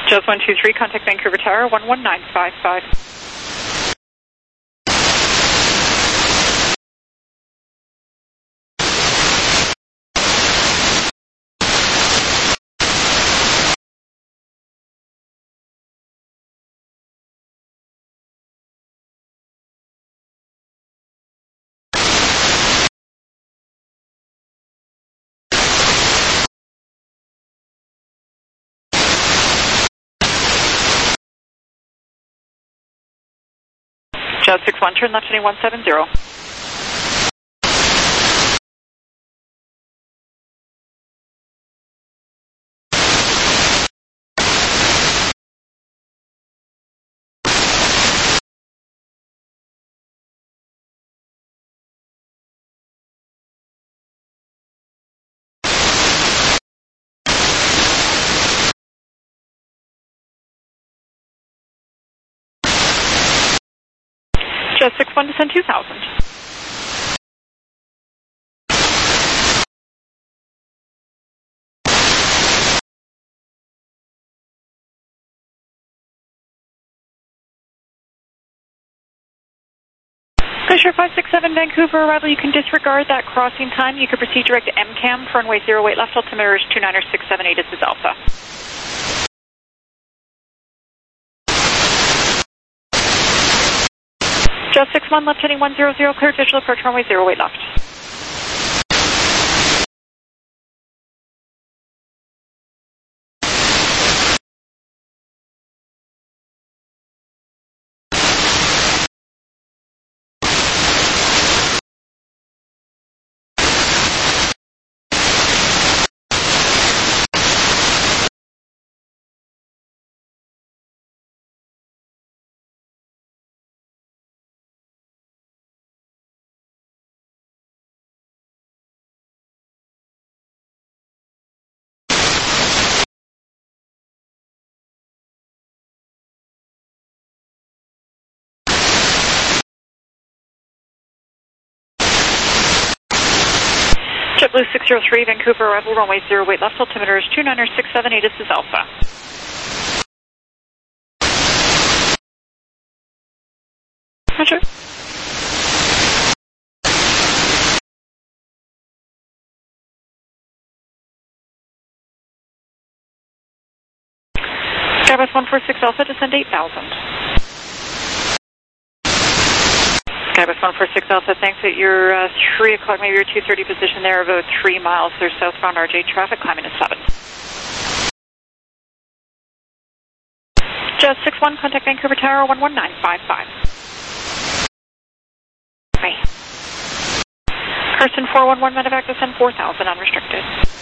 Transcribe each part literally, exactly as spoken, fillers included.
Just one two three, contact Vancouver Tower, one one nine five five. Jet six one, turn left heading one seven zero. Jet six one, descend two thousand. Glacier five six seven, Vancouver arrival, you can disregard that crossing time. You can proceed direct to M CAM for runway zero eight left, altimeter is two nine six seven eight, this is Alpha. Jet six one, left heading one zero zero, cleared visual approach runway zero eight left. JetBlue six zero three, Vancouver arrival, runway zero eight left, altimeter is two nine six seven eight, this is Alpha. Roger. Airbus one four six Alpha, descend eight thousand. Airbus one four six Alpha, thanks at your uh, three o'clock, maybe your two thirty position there, about three miles. There's southbound R J traffic, climbing to seven. Jet six one, contact Vancouver Tower, one one nine five five. Bye. Carson four one one, medevac, descend four thousand, unrestricted.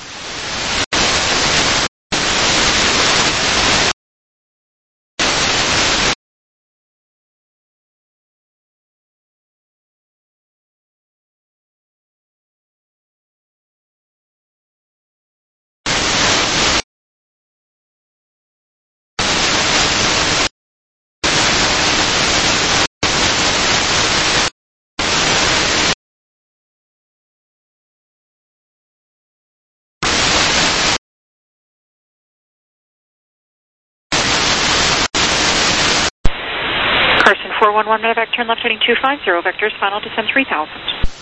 Carson four one one, medevac, turn left heading two five zero, vectors, final descend three thousand.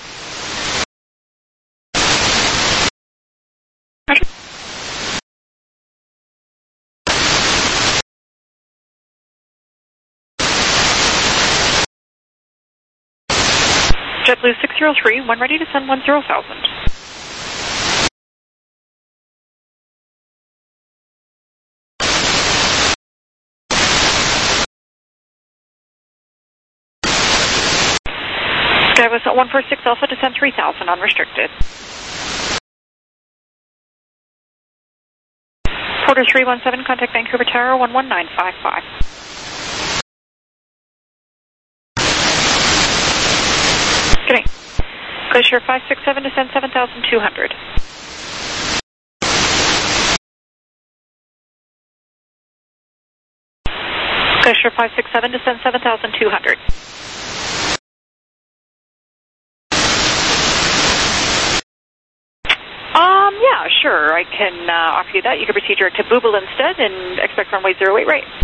Roger. JetBlue six zero three, when ready to send one zero thousand. Airbus one four six Alpha, descend three thousand, unrestricted. Porter three one seven, contact Vancouver Tower, one one nine five five. Good day. Glacier five six seven, descend seven thousand two hundred. Glacier five six seven, descend seven thousand two hundred. Um, yeah, sure. I I can uh, offer you that. You can proceed direct to Booble instead and expect runway zero eight right.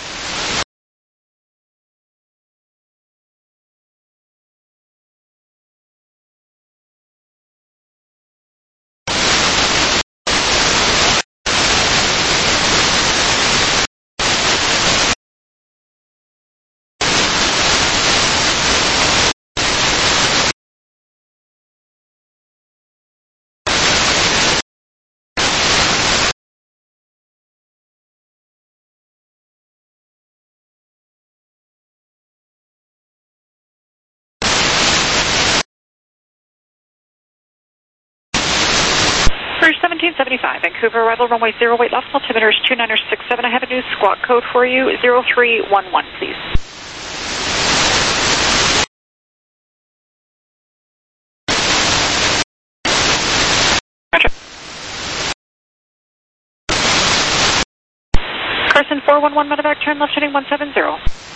For seventeen seventy-five, Vancouver arrival runway zero eight left, altimeter is two nine six seven. I have a new squawk code for you, zero three one one, please. Roger. Carson four one one, medevac, turn left heading one seven zero.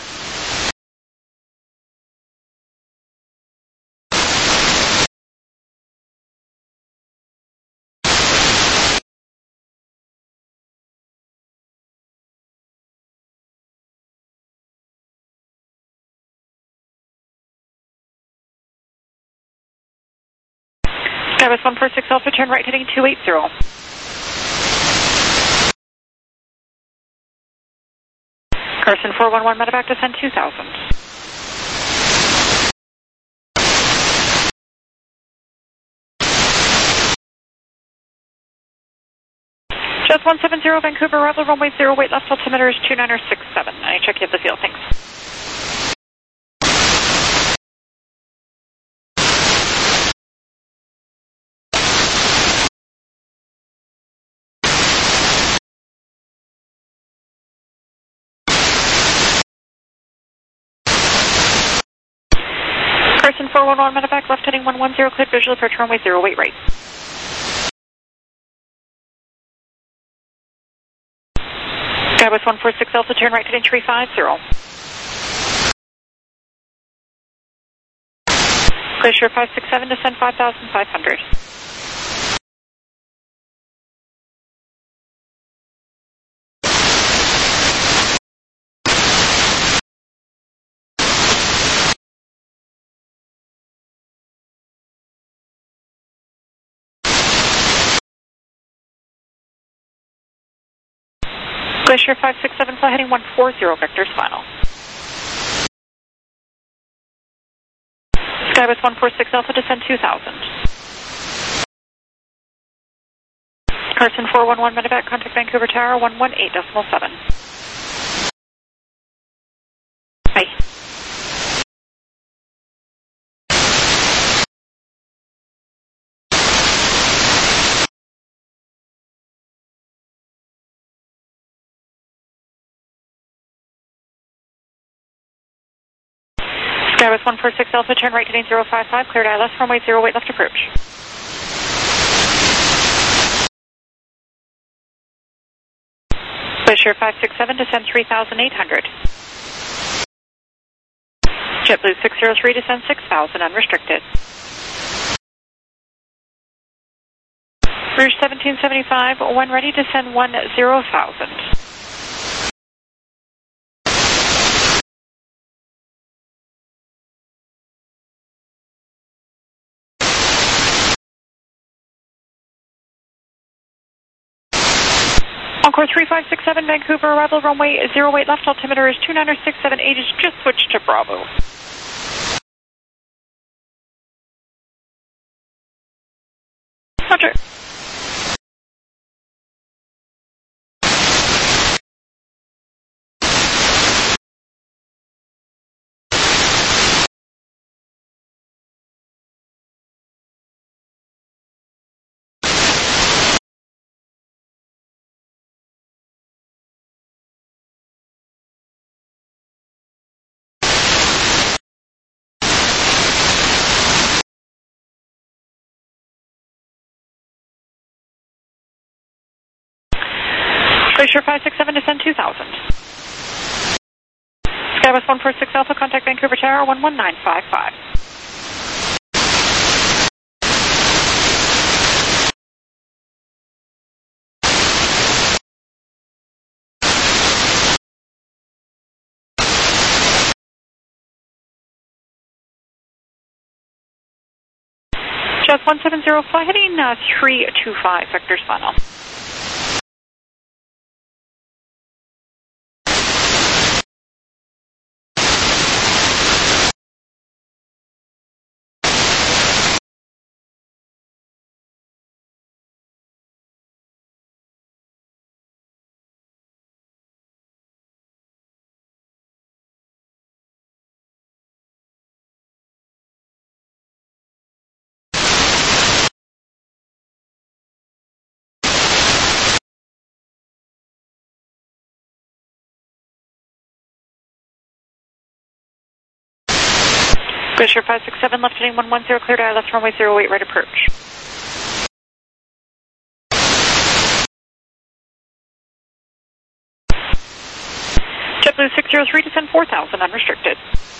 Skywest one four six Alpha, turn right heading two eight zero. Carson four one one, medevac, descend two thousand. Just one seven zero, Vancouver arrival runway zero eight left, altimeter is two nine six seven. I check you have the field, thanks. Carson four one one, medevac, left heading one one zero, cleared visual approach runway zero eight right. Skywest one four six Alpha, turn right heading three five zero. Glacier five six seven, descend five thousand five hundred. Glacier five six seven, fly heading one four zero, vectors final. Skywest one four six Alpha, descend two thousand. Carson four one one, medevac, contact Vancouver Tower one one eight decimal seven. Bye. Skywest one four six Alpha, turn right heading zero five five, cleared I L S, runway zero eight left approach. Glacier five six seven, descend three thousand eight hundred. JetBlue six zero three, descend six thousand, unrestricted. Rouge seventeen seventy-five, when ready, descend one zero thousand. Encore three five six seven, Vancouver arrival runway zero eight left, altimeter is two nine six seven, eight is just switched to Bravo. Roger. Glacier five six seven, descend two thousand. Skywest one four six Alpha, contact Vancouver Tower one one nine five five. one seven zero, fly heading uh, three two five, vectors final. Glacier five six seven, left heading one one zero, cleared I L S runway zero eight, right approach. JetBlue six zero three, descend four thousand, unrestricted.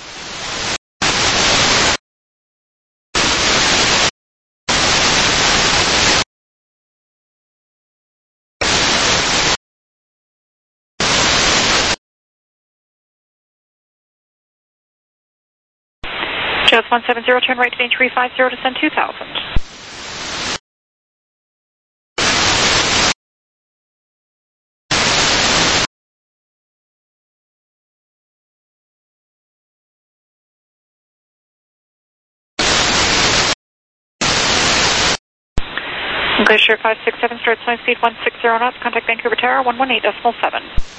Jazz one seven zero, turn right to three five zero, descend two thousand. Glacier five six seven, start flying speed one six zero knots, contact Vancouver Tower one one eight decimal seven.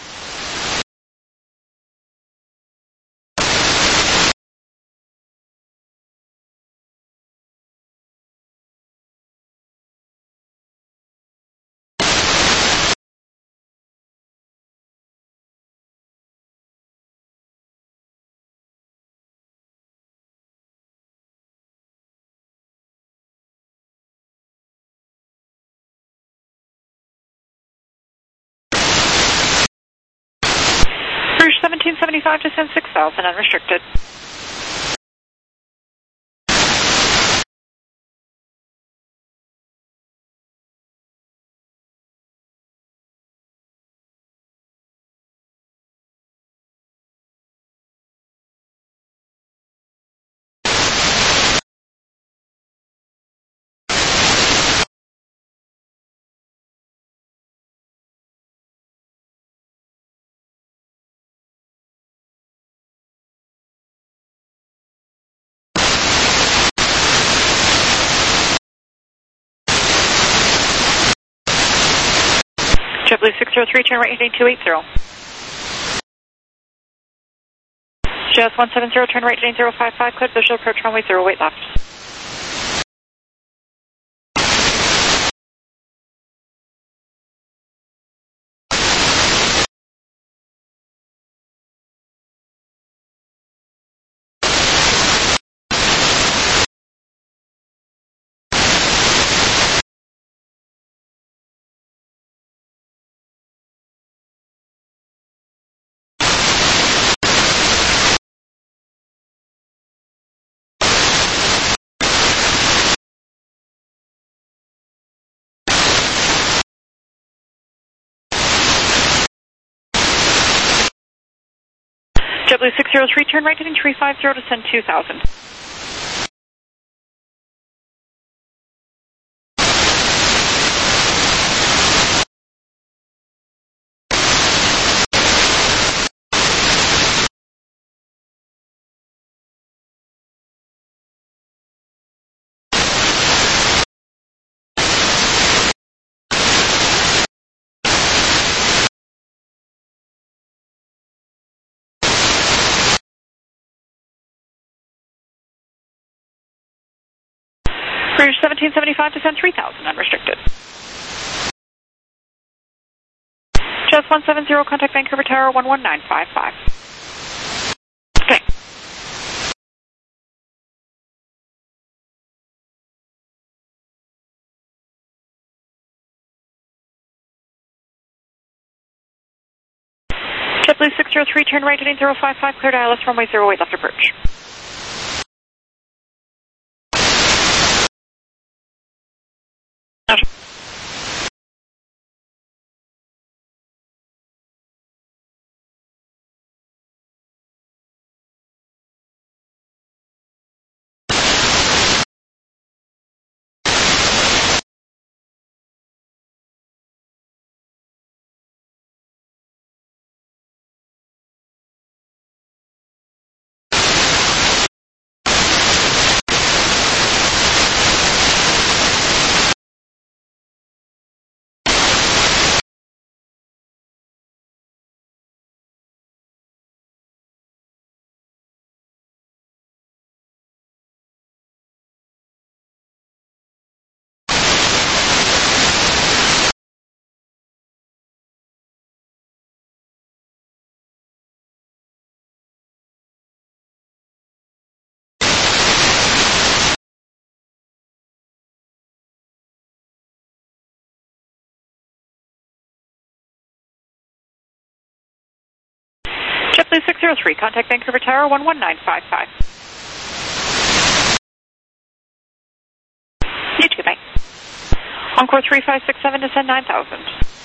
Rouge seventeen seventy-five, descend six thousand, unrestricted. JetBlue six zero three, turn right heading two eight zero. Jazz one seven zero, turn right heading zero five five, cleared visual approach runway zero eight left. JetBlue six zero three, turn right heading three five zero, descend two thousand. Rouge seventeen seventy-five, descend three thousand, unrestricted. Jazz one seven zero, contact Vancouver Tower one one nine five five. Okay. JetBlue six zero three, turn right heading zero five five, cleared I L S runway zero eight left approach. Blue six zero three, contact Vancouver Tower one one nine five five. You too, bye. Encore three five six seven, descend nine thousand.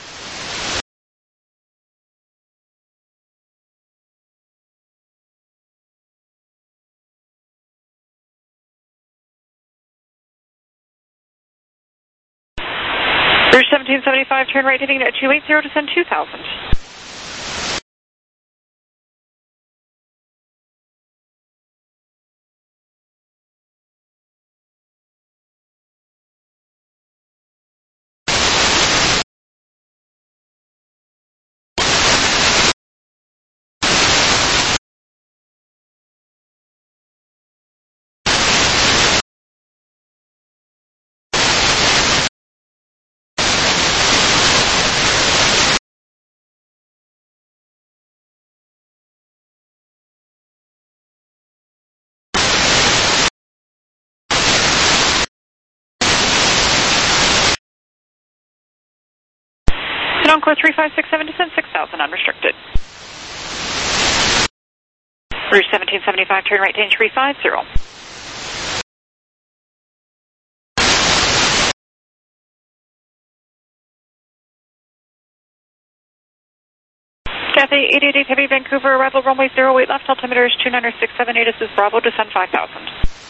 Rouge seventeen seventy-five, turn right heading at two eight zero, descend two thousand. And Encore three five six seven, descend six thousand, unrestricted. Rouge seventeen seventy-five, turn right change three five zero. Cathay eight eight eight Heavy Vancouver, arrival runway zero eight left, altimeter is two nine six seven eight, this is Bravo, descend five thousand.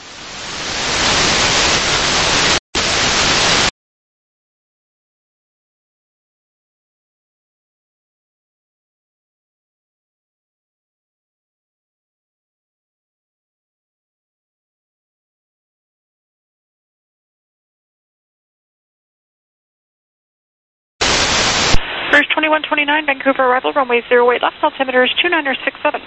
Rouge twenty-one twenty-nine, Vancouver, arrival runway zero eight left, altimeter is two nine six seven.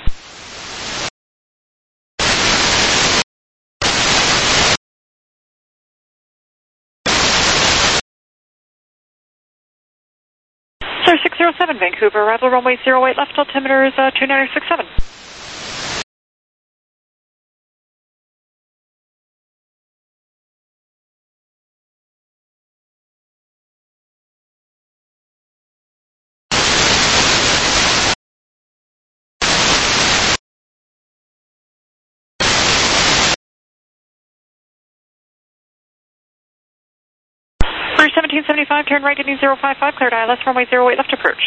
Sir six zero seven, Vancouver, arrival runway zero eight left, altimeter is uh, two nine six seven. Rouge seventeen seventy-five, turn right heading zero five five, cleared I L S runway zero eight left, approach.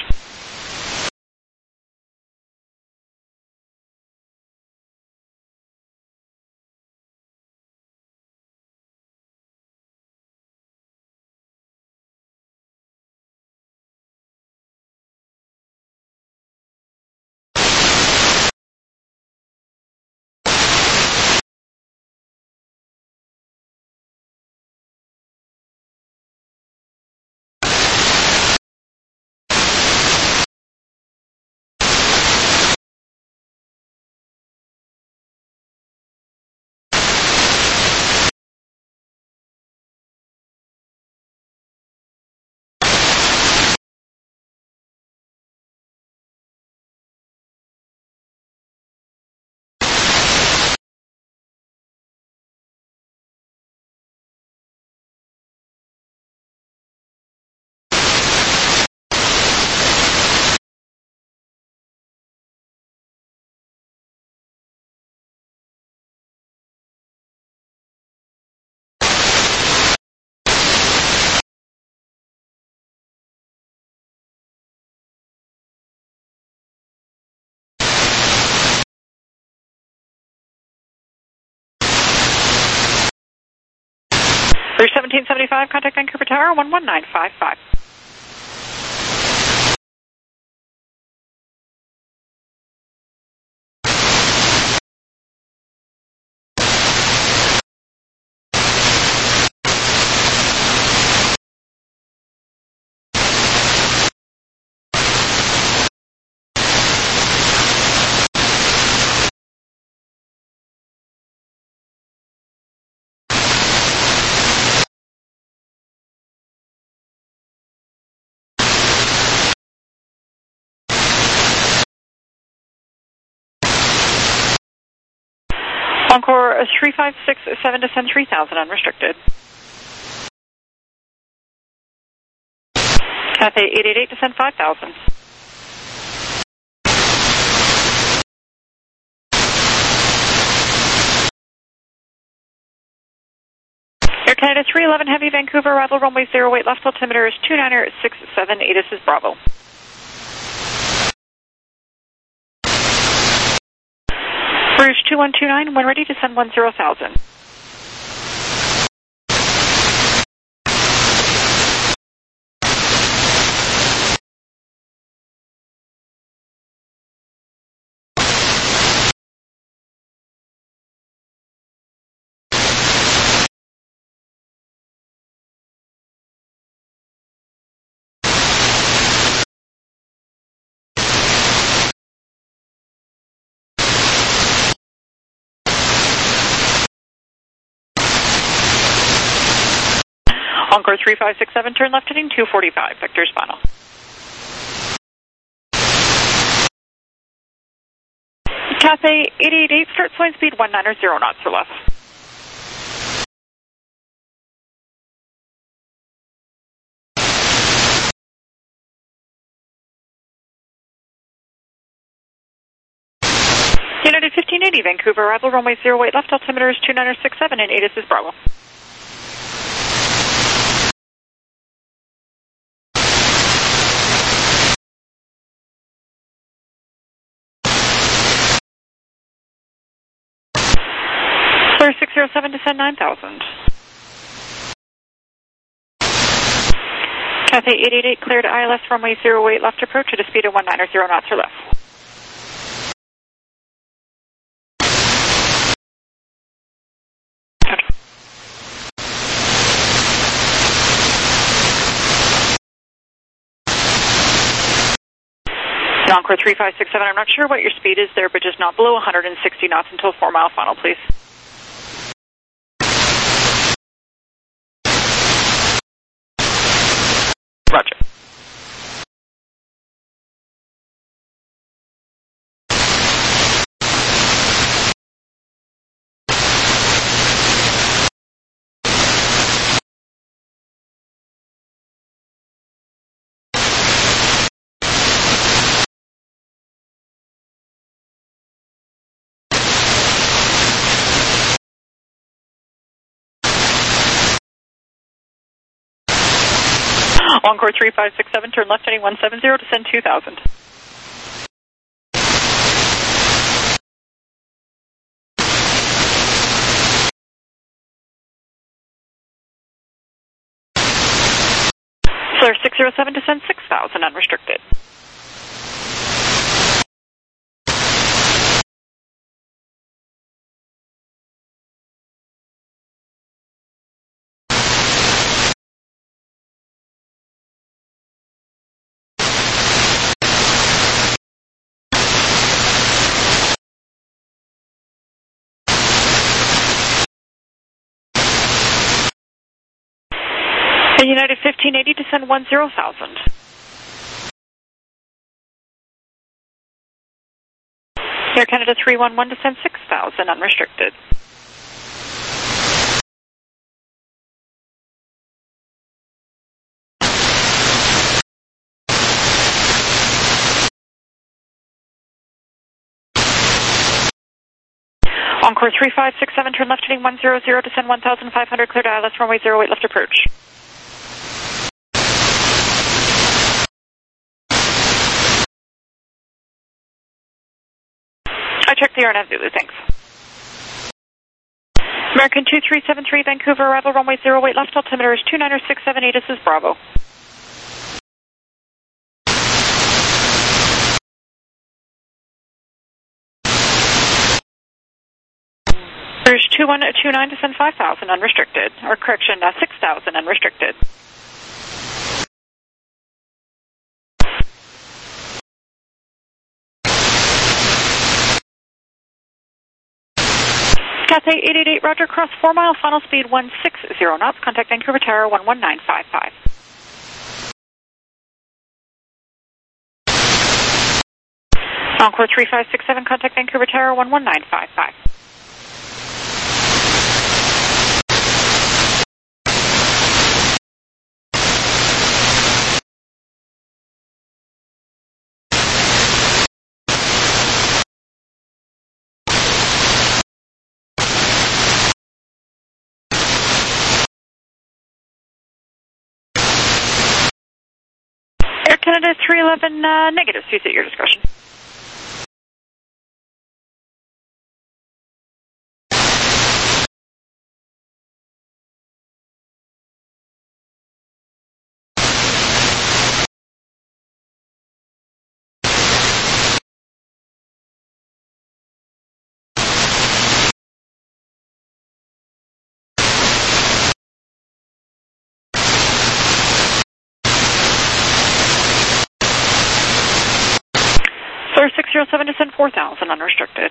Rouge seventeen seventy-five, contact Vancouver Tower one one nine five five. Encore three five six seven, descend three thousand, unrestricted. Cathay eight eight eight, descend five thousand. Canada three eleven Heavy, Vancouver, arrival runway zero eight left, altimeter is two nine six seven, A T I S is Bravo. Rouge two one two nine, when ready, descend one zero thousand. Encore three five six seven, turn left heading two forty-five, vectors final. Cathay eight eight eight, start flying speed one nine zero knots or less. United fifteen eighty, Vancouver, arrival runway zero eight left, altimeter is two nine six seven, and A T I S is Bravo. Clear six zero seven, descend nine thousand. Cathay eight eight eight, cleared I L S runway zero eight left approach at a speed of one nine zero knots or less. Encore three five six seven, I'm not sure what your speed is there, but just not below one hundred sixty knots until four mile final, please. Roger. Encore three five six seven, turn left heading one seven zero, descend two thousand. Clear six zero seven, descend six thousand, unrestricted. United fifteen eighty, descend one zero thousand. Air Canada three one one, descend six thousand, unrestricted. Encore three five six seven, turn left heading one zero zero, descend one thousand five hundred, cleared I L S runway zero eight left approach. I checked the R N A V Zulu, thanks. American two three seven three, Vancouver, arrival runway zero eight left, altimeter is two nine six seven, A T I S is Bravo. Rouge two one two nine, descend five thousand, unrestricted. Or correction, uh, six thousand, unrestricted. Cathay eight eight eight, Roger, cross four mile, final speed one six zero knots, contact Vancouver Tower one one nine five five. Encore three five six seven, contact Vancouver Tower one one nine five five. Canada three eleven, uh, negative, cease at your discretion. Sir six zero seven, descend four thousand, unrestricted.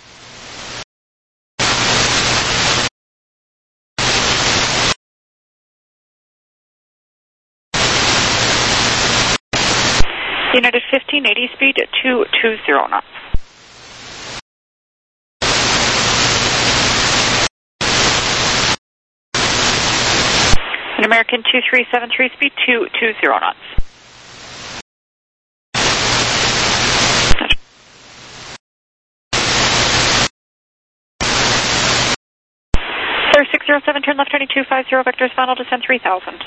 United fifteen eighty, speed at two two zero knots. An American two three seven three, speed two two zero knots. Sir six zero seven, turn left heading two five zero, vectors final, descend three thousand.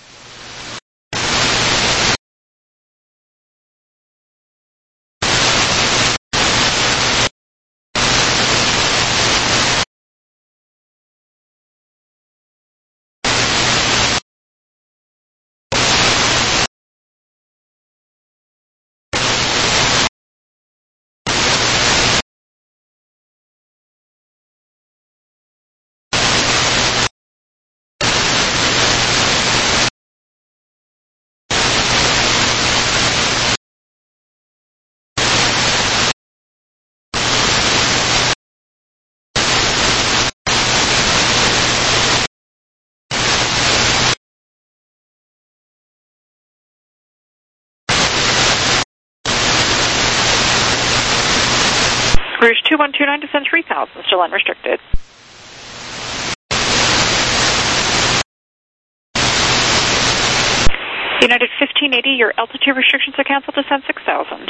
Rouge two one two nine, descend three thousand, still unrestricted. United fifteen eighty, your altitude restrictions are canceled, descend six thousand.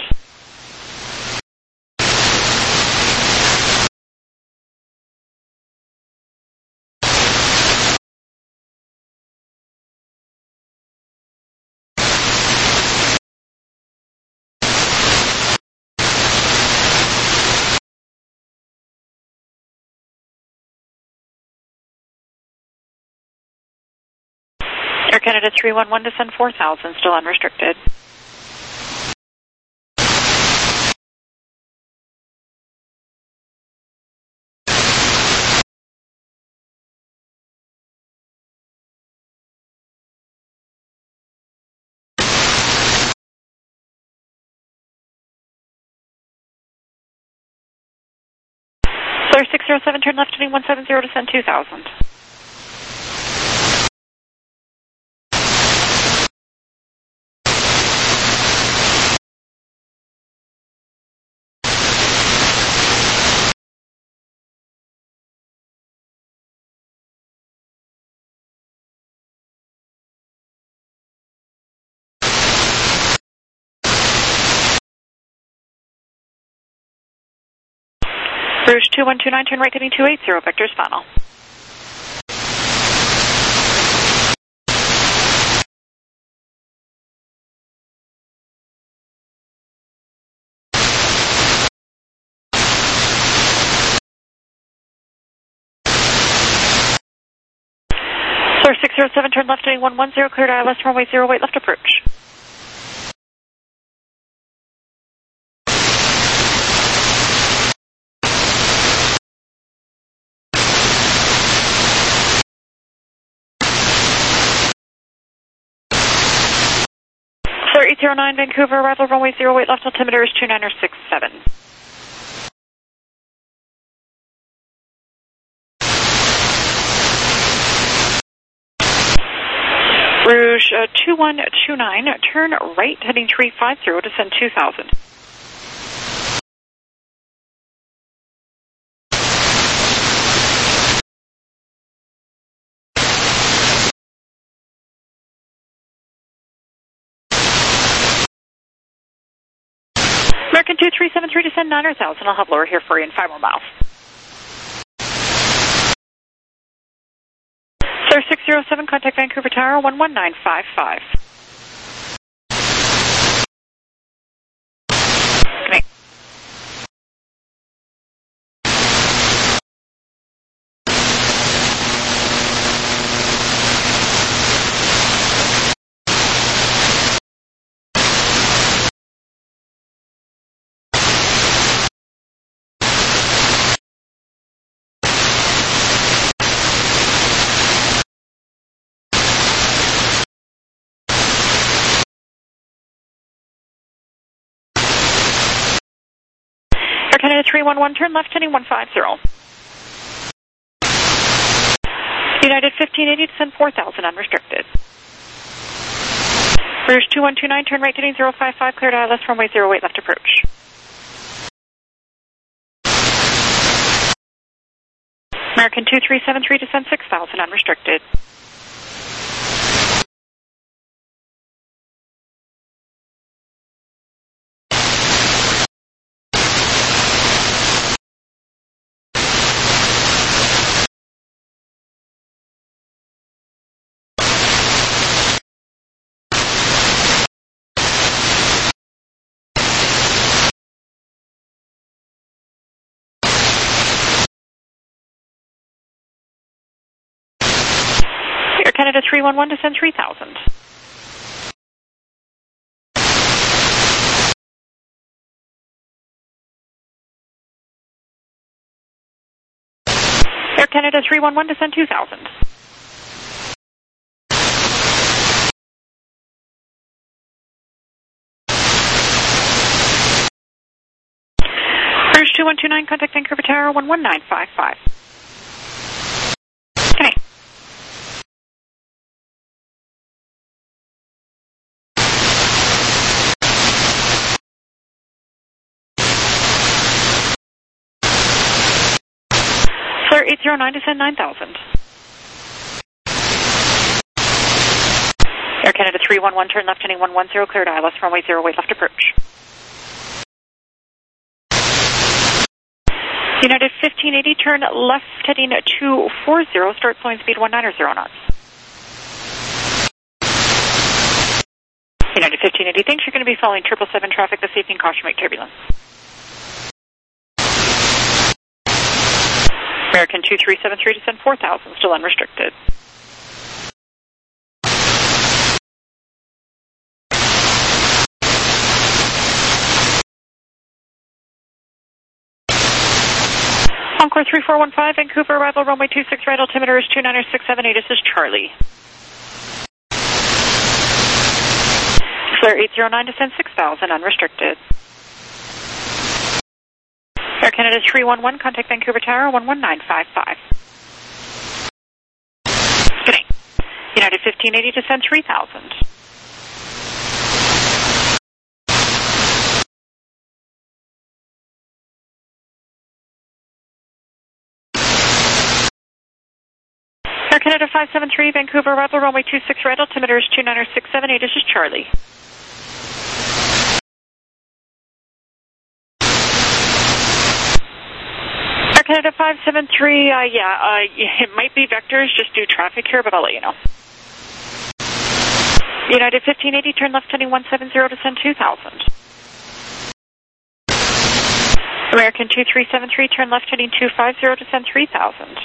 Air Canada three one one, descend four thousand, still unrestricted. Sir six zero seven, turn left heading one seven zero, descend two thousand. Rouge two one two nine, turn right heading two eight zero, vectors final. Sir six zero seven, turn left heading one one zero, cleared I L S runway zero, weight left approach. Sir eight zero nine, Vancouver, arrival runway zero, weight left, altimeter is two nine six seven. Rouge uh, two one two nine, turn right heading three five zero, descend two thousand. American two three seven three, descend nine thousand. I'll have lower here for you in five more miles. Sir six zero seven, contact Vancouver Tower one one nine five five. Canada three one one, turn left heading one five zero. United fifteen eighty, descend four thousand, unrestricted. British two one two nine, turn right heading zero five five, cleared I L S, runway zero eight, left approach. American two three seven three, descend six thousand, unrestricted. Air Canada three one one, descend three thousand. Air Canada three one one, descend two thousand. British two one two nine, contact Vancouver Tower one one nine five five. Okay. Flare eight zero nine, descend nine thousand. Air Canada three one one, turn left heading one one zero, cleared I L S, runway zero eight, left approach. United fifteen eighty, turn left heading two four zero, start slowing speed one nine zero knots. United fifteen eighty, thanks. You're going to be following triple seven traffic this evening. Caution wake turbulence. American two three seven three, descend four thousand, still unrestricted. Encore three four one five, Vancouver arrival, runway two six right, altimeter is two nine six seven eight, this is Charlie. Flare eight zero nine, descend six thousand, unrestricted. Air Canada three one one, contact Vancouver Tower one one nine five five. Good day. United fifteen eighty, descend three thousand. Air Canada five seven three, Vancouver arrival, runway two six right, altimeter is two nine six seven eight, this is Charlie. Air Canada five seven three, uh, yeah, uh, it might be vectors, just do traffic here, but I'll let you know. United fifteen eighty, turn left heading one seven zero, descend two thousand. American two three seven three, turn left heading two five zero, descend three thousand.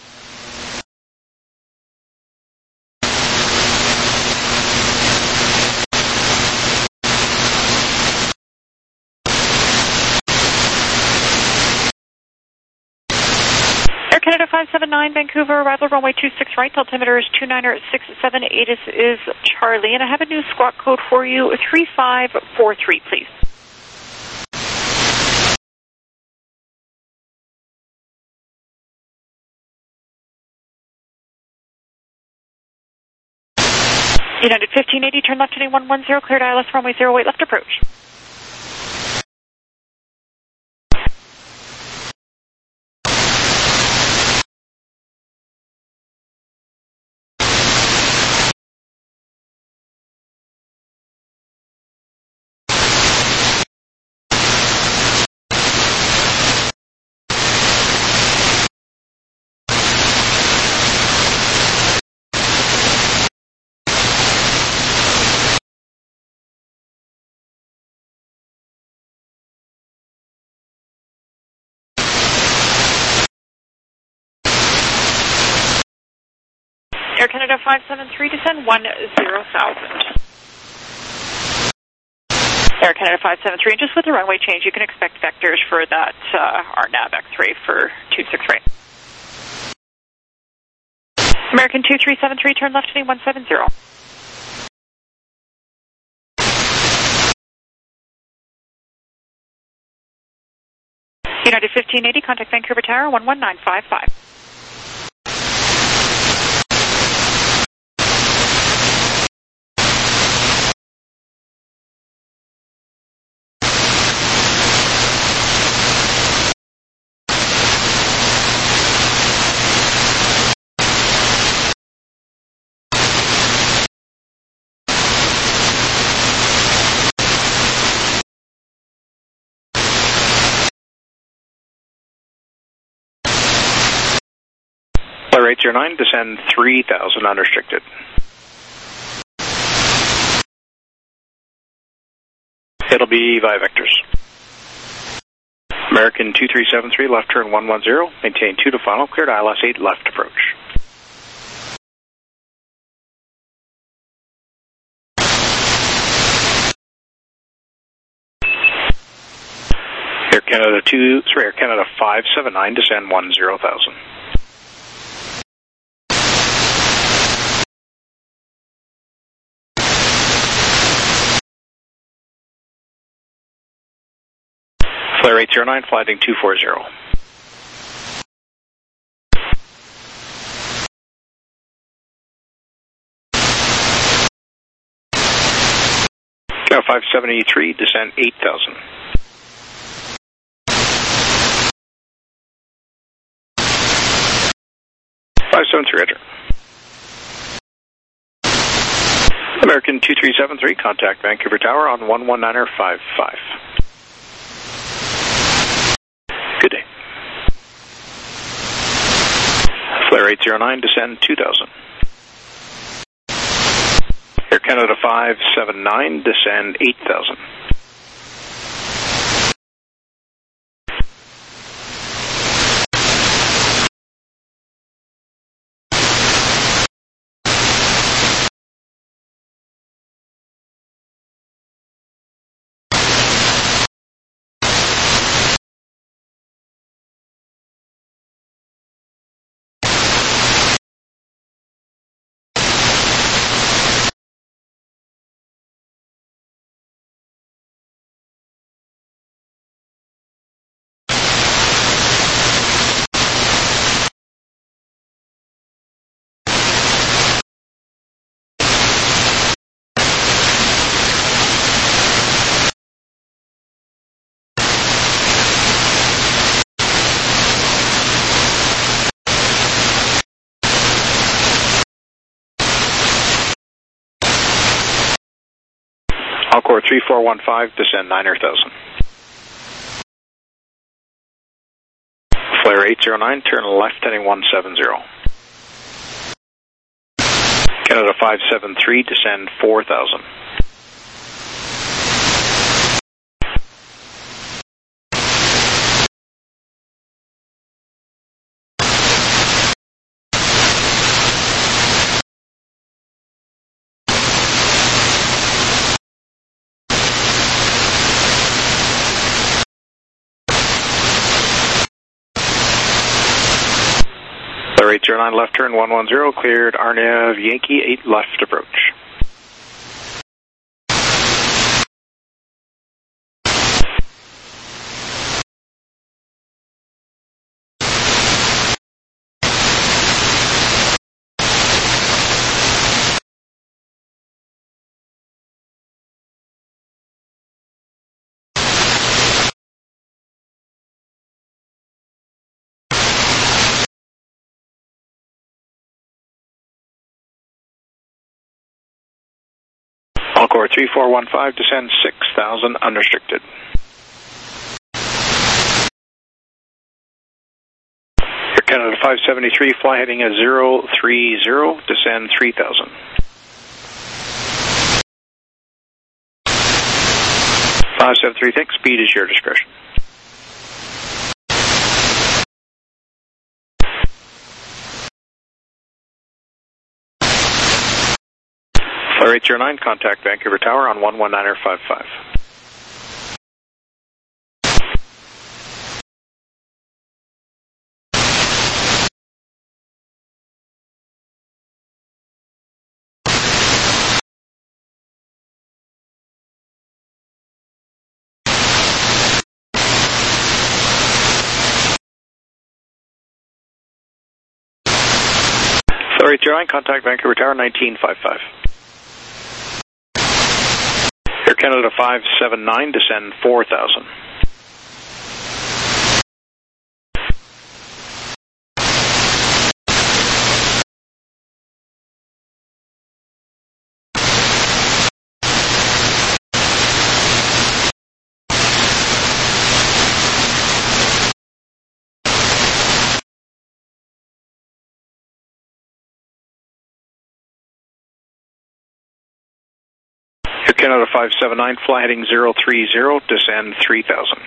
Air Canada five seven nine, Vancouver arrival, runway two six right, altimeter is two nine six seven eight, is, is Charlie, and I have a new squawk code for you, three five four three, please. United fifteen eighty, turn left heading one one zero, cleared I L S, runway zero eight, left approach. Air Canada five seven three, descend one zero thousand. Air Canada five seven three, and just with the runway change, you can expect vectors for that uh, R NAV X-ray for two six right. American two three seven three, turn left heading one seven zero. United fifteen eighty, contact Vancouver Tower, one one nine five five. Flyer eight zero nine, descend three thousand unrestricted. It'll be via vectors. American two three seven three, left turn one one zero, maintain two to final, cleared I L S eight, left approach. Air Canada two, sorry, Air Canada five seven nine, descend one zero thousand. Flyer eight zero nine, flighting two four zero. Now five seventy-three, descend eight thousand. five seven three, enter. American two three seven three, contact Vancouver Tower on one one nine five five. Good day. Flyer eight zero nine, descend two thousand. Air Canada five seven nine, descend eight thousand. Encore three four one five, descend nine thousand. Flyer eight zero nine, turn left heading one seven zero. Canada five seven three, descend four thousand. Flyer eight zero nine, left turn one one zero, cleared Arnav Yankee eight, left approach. Encore three four one five, descend six thousand unrestricted. Air Canada five seventy-three, fly heading a zero three zero, descend three thousand. five seven three, thanks, speed is your discretion. Flyer eight zero nine, contact Vancouver Tower on one one nine five five. Sorry, Airline, contact Vancouver Tower nineteen fifty-five. Air Canada five seven nine, descend four thousand. Air Canada five seven nine, fly heading zero three zero, descend three thousand.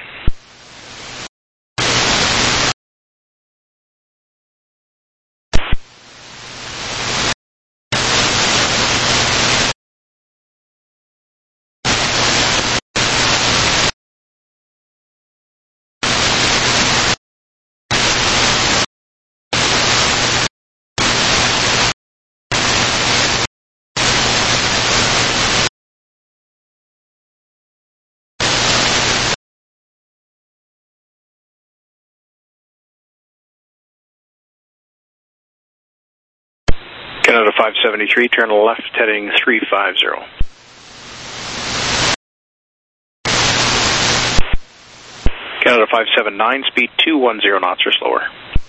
Canada five seventy-three, turn left heading three fifty. Canada five seven nine, speed two ten knots or slower.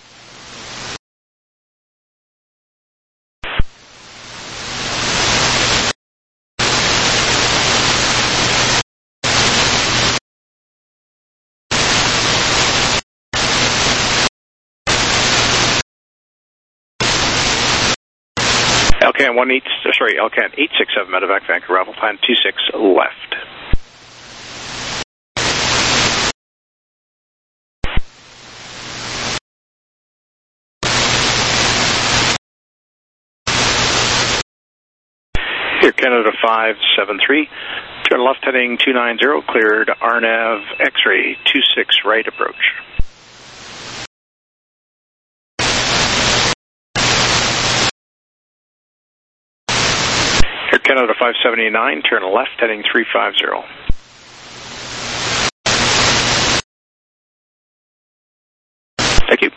L C A N one eight, sorry, L C A N eight six seven, medevac, Vancouver, Ravel plan two six left. Here, Canada five seven three, turn left heading two ninety, cleared R N A V X-ray two six right approach. Air Canada five seventy-nine, turn left heading three fifty. Thank you.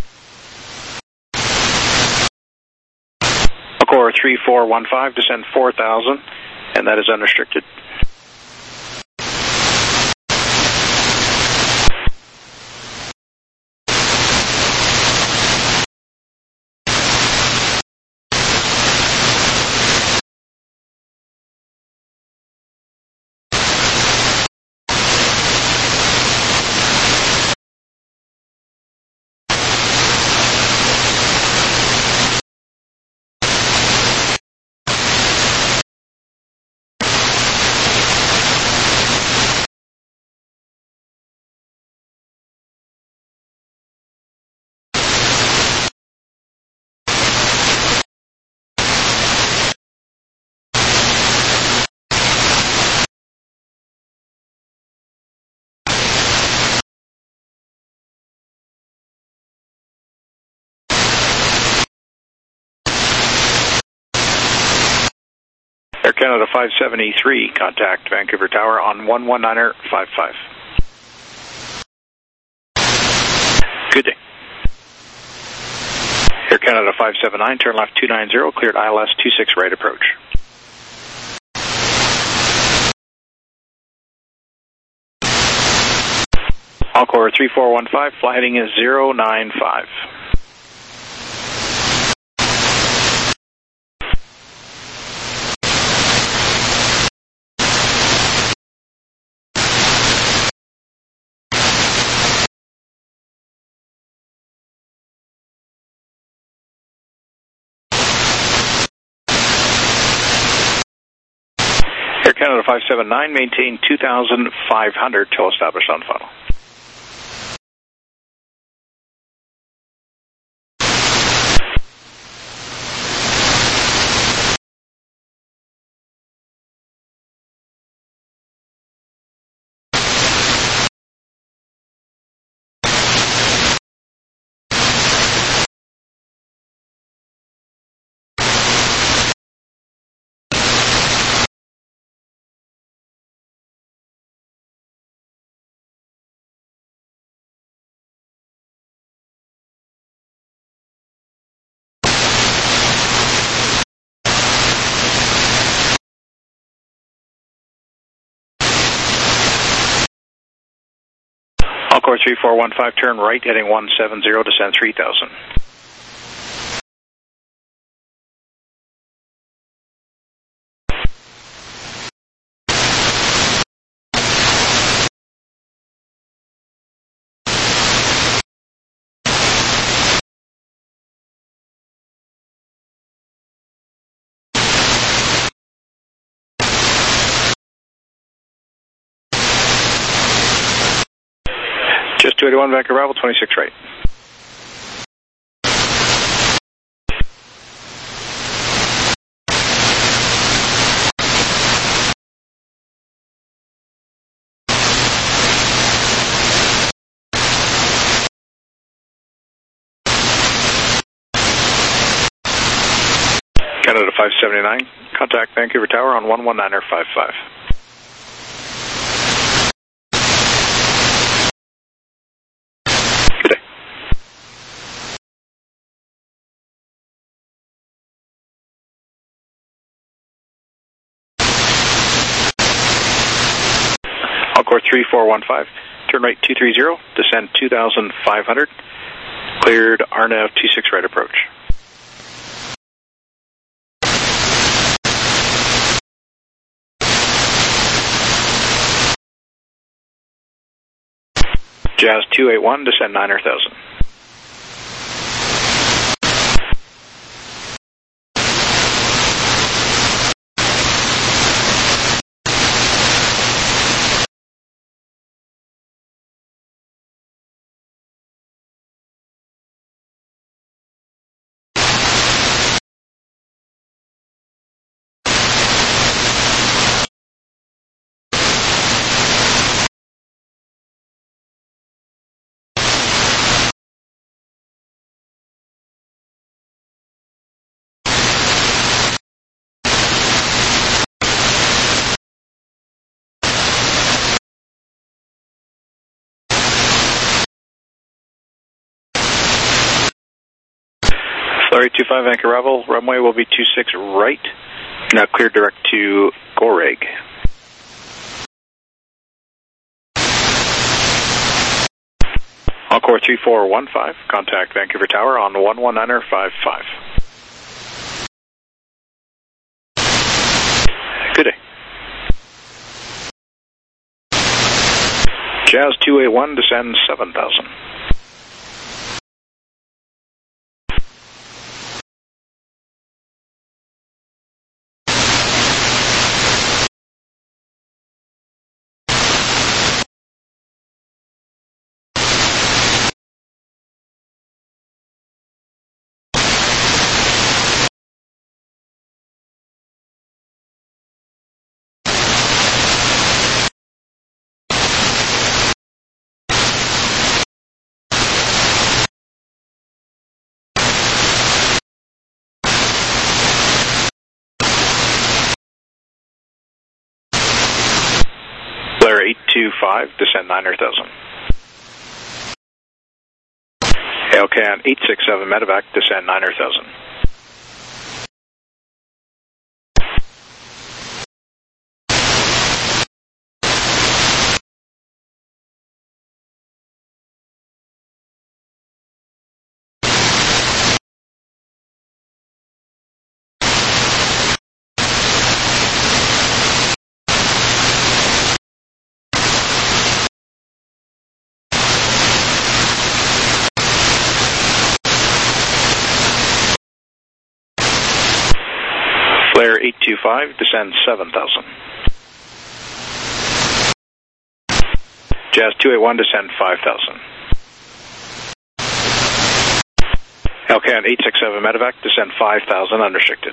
Accor three four one five, descend four thousand, and that is unrestricted. Air Canada five seventy-three, contact Vancouver Tower on one one nine five five. Good day. Air Canada five seven nine, turn left two ninety, cleared I L S two six right approach. Accor three four one five, fly heading is zero nine five. Air Canada five seven nine, maintain two thousand five hundred till established on funnel. Alcor three four one five, turn right, heading one seven zero, descend three thousand. Just two eighty-one, Vancouver arrival, twenty-six right. Canada five seventy-nine, contact Vancouver Tower on one one nine er five five. Good day. Alcor three four one five, turn right two three zero, descend two thousand five hundred, cleared R N A V two six right approach. Jazz two eight one, descend nine thousand. Flurry two five, Vancouver arrival, runway will be two six right, now clear direct to Goreg. Alcor three four one five, contact Vancouver Tower on one one nine er five five. Good day. Jazz two eight one, descend seven thousand. Blair eight two five, descend nine thousand. Alcan eight six seven, medevac, descend nine thousand. Flare eight two five, descend seven thousand. Jazz two eight one, descend five thousand. Alcan eight six seven, medevac, descend five thousand, unrestricted.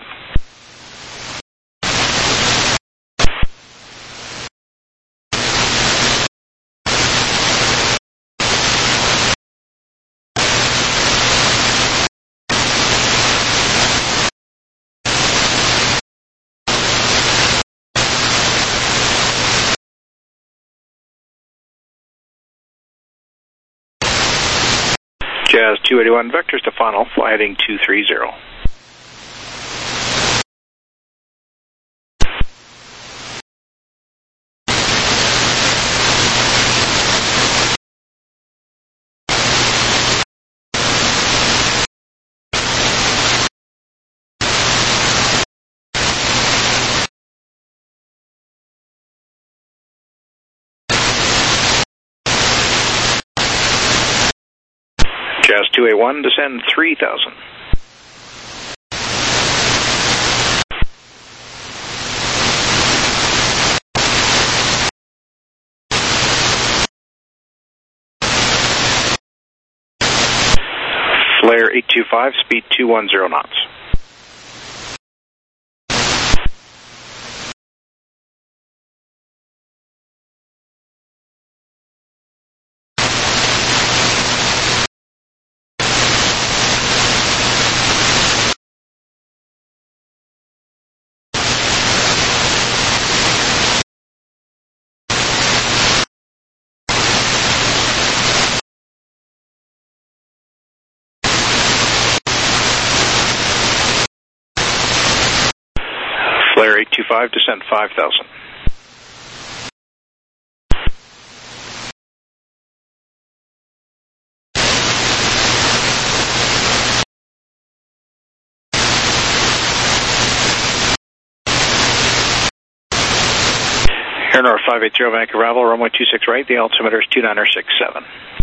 Jazz two eighty-one, vectors to final, fly heading two three zero. Jazz two eight one, descend three thousand. Flare eight two five, speed two one zero knots. Flare eight two five, descend five thousand. Air North five eight zero, Vancouver Ravel, runway two six right, the altimeter is two nine six seven.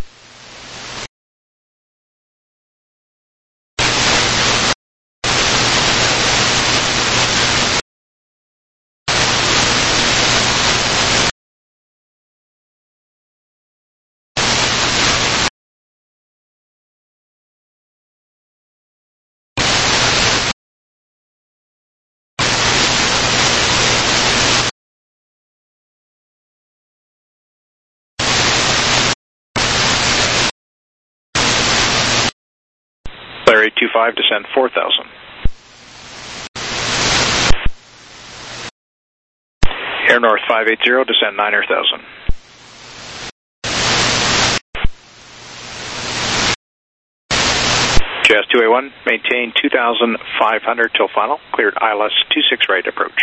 Flare eight two five, descend four thousand. Air North five eight zero, descend nine thousand. Jazz two eight one, maintain two thousand five hundred till final, cleared I L S two six right approach.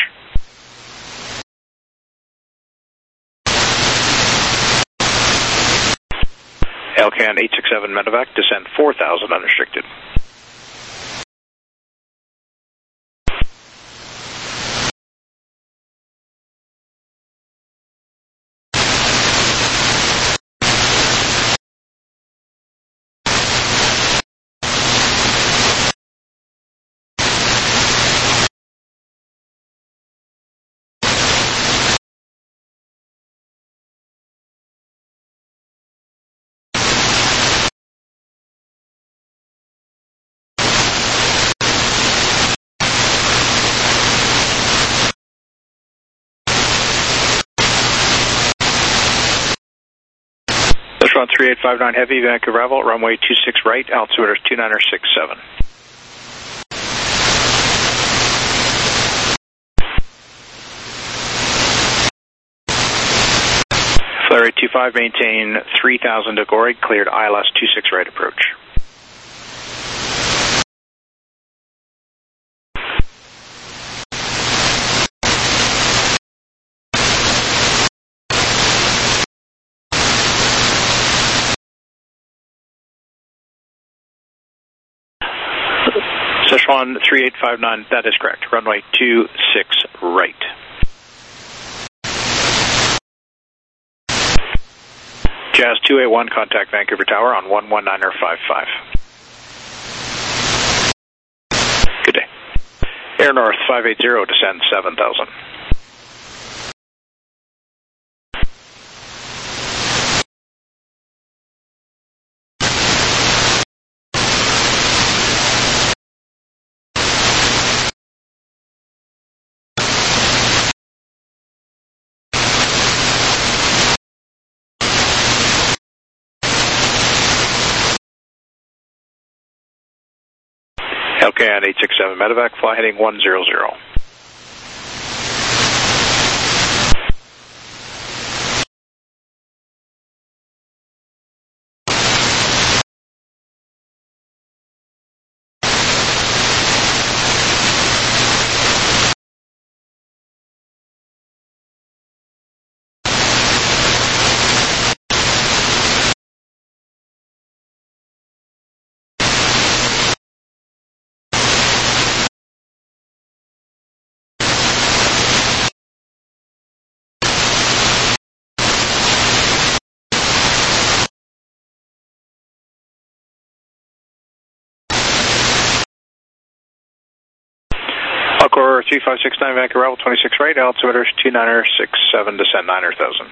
L C A N eight six seven medevac, descend four thousand unrestricted. Restaurant three eight five nine Heavy, Vancouver Ravel, runway two six right, altimeter is two nine six seven. Flare eight two five, maintain three thousand to Gorig, cleared I L S two six right approach. Sichuan three eight five nine, that is correct. Runway two six right. Jazz two eight one, contact Vancouver Tower on one one nine five five. Good day. Air North five eight zero, descend seven thousand. L C A N eight six seven medevac, fly heading one zero zero. Encore three five six nine, Vancouver, Rebel twenty-six right, altimeter is two nine six seven, descent nine thousand.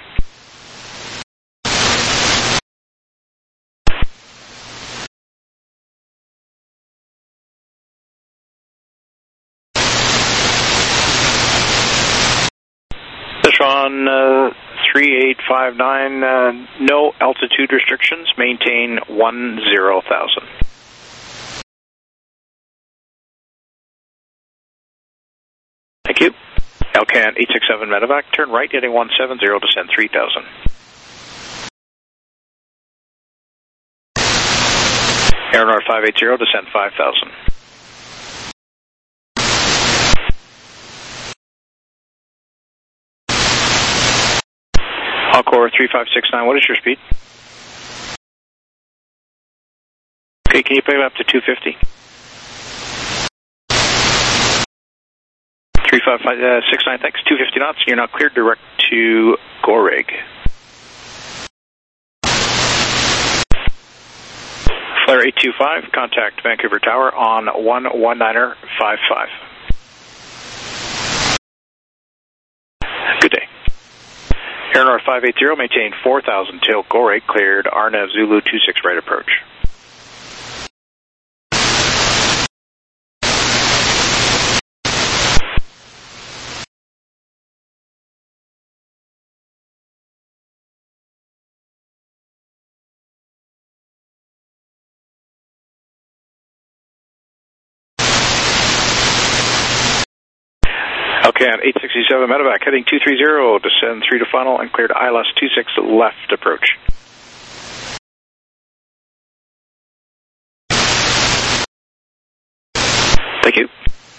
On uh, three eight five nine, uh, no altitude restrictions, maintain one zero thousand. Thank you. L C A N eight six seven medevac, turn right heading one seven zero, descend three thousand. Aeronaut five eight zero, descend five thousand. Encore three five six nine, what is your speed? Okay, can you pick it up to two fifty? three five six nine, thanks, two fifty knots, you're now cleared direct to Goreg. Flare eight two five, contact Vancouver Tower on one one nine five five. Good day. Aeronaut five eight zero, maintain four thousand till Goreg, cleared R N A V Zulu two six right approach. L C A N eight sixty-seven medevac, heading two three zero, descend three to final and cleared I L S two six left approach. Thank you.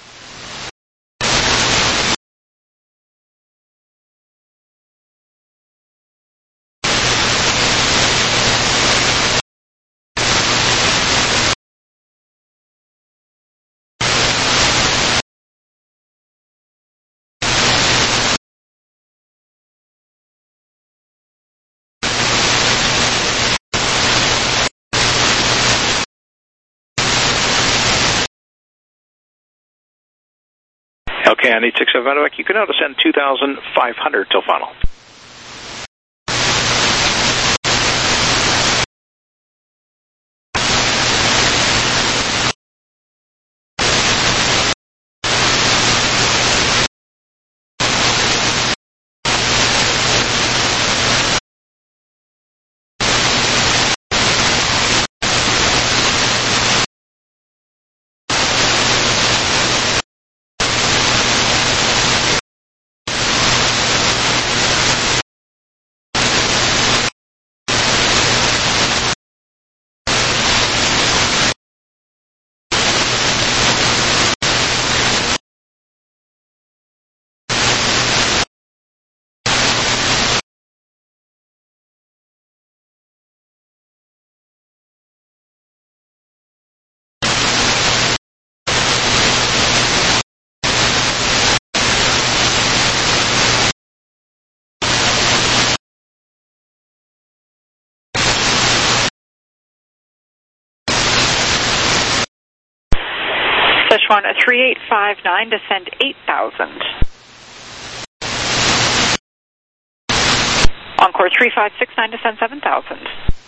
L C A N eight six seven medevac, you can now descend two thousand five hundred till final. Sichuan three eight five nine, descend eight thousand. Encore three five six nine, descend seven thousand.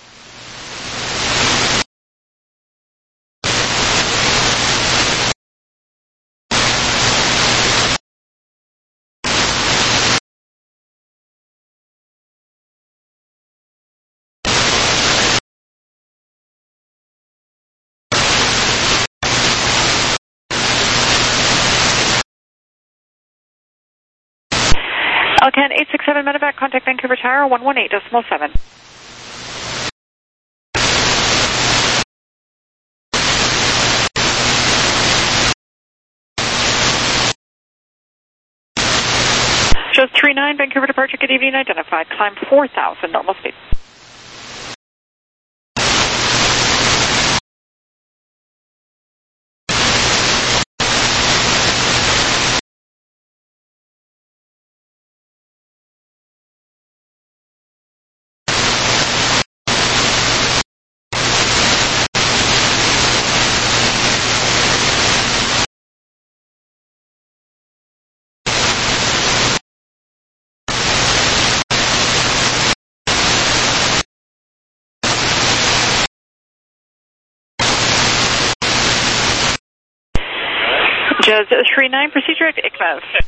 L C A N eight six seven medevac, contact Vancouver Tower one one eight decimal seven. Shows three nine, Vancouver departure, good evening, identified, climb four thousand, normal speed. Jazz three nine, procedure at I C M E V.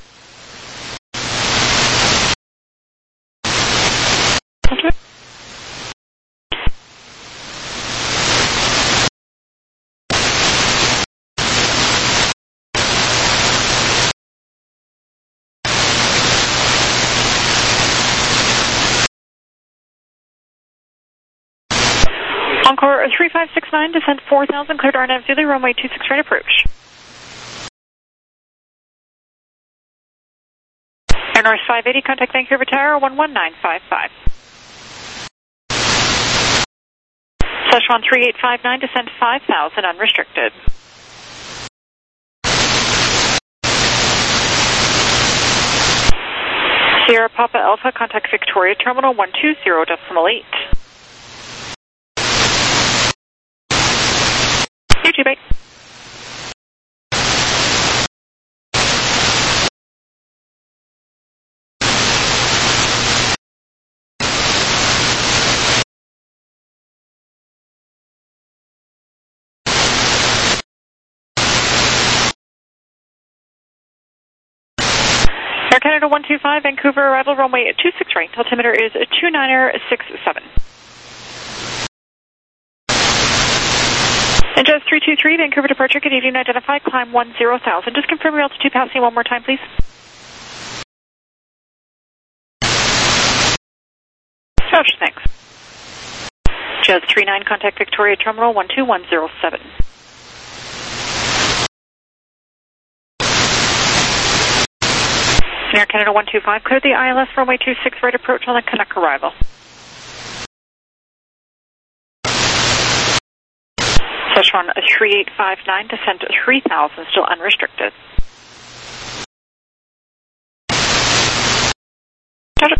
Encore three five six nine, descent four thousand, cleared R N A V Zulu, runway two six right approach. Air North five eighty, contact Vancouver Tower, one one nine five five. Szechuan three eight five nine, descent five thousand, unrestricted. Sierra Papa Alpha, contact Victoria Terminal, one two zero decimal eight. U two, bye. Air Canada one two five, Vancouver, arrival runway two six right, altimeter is two nine six seven. And Jazz three two three, Vancouver departure, good evening, identified, climb one zero thousand. Just confirm your altitude passing one more time, please. Josh, thanks. Jazz three nine, contact Victoria Terminal, one two one zero seven. Air Canada one two five, clear the I L S runway two six right approach on the Canuck arrival. Szechuan three eight five nine, descent three thousand, still unrestricted. Gotcha.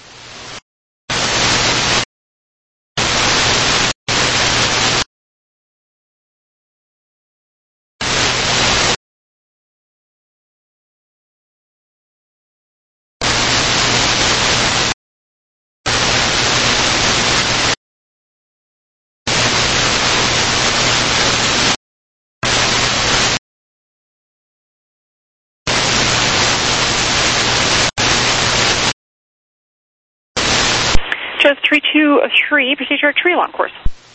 Jazz three two three, procedure at Treelong course.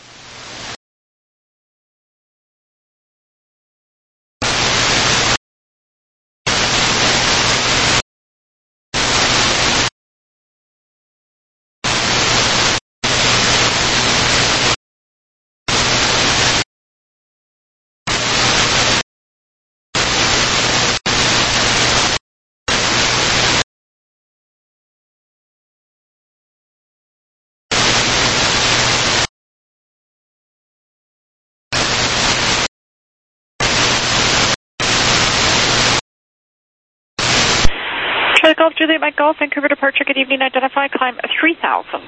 Charlie Golf, Juliet Mike Golf, Vancouver departure, good evening, identified, climb three thousand.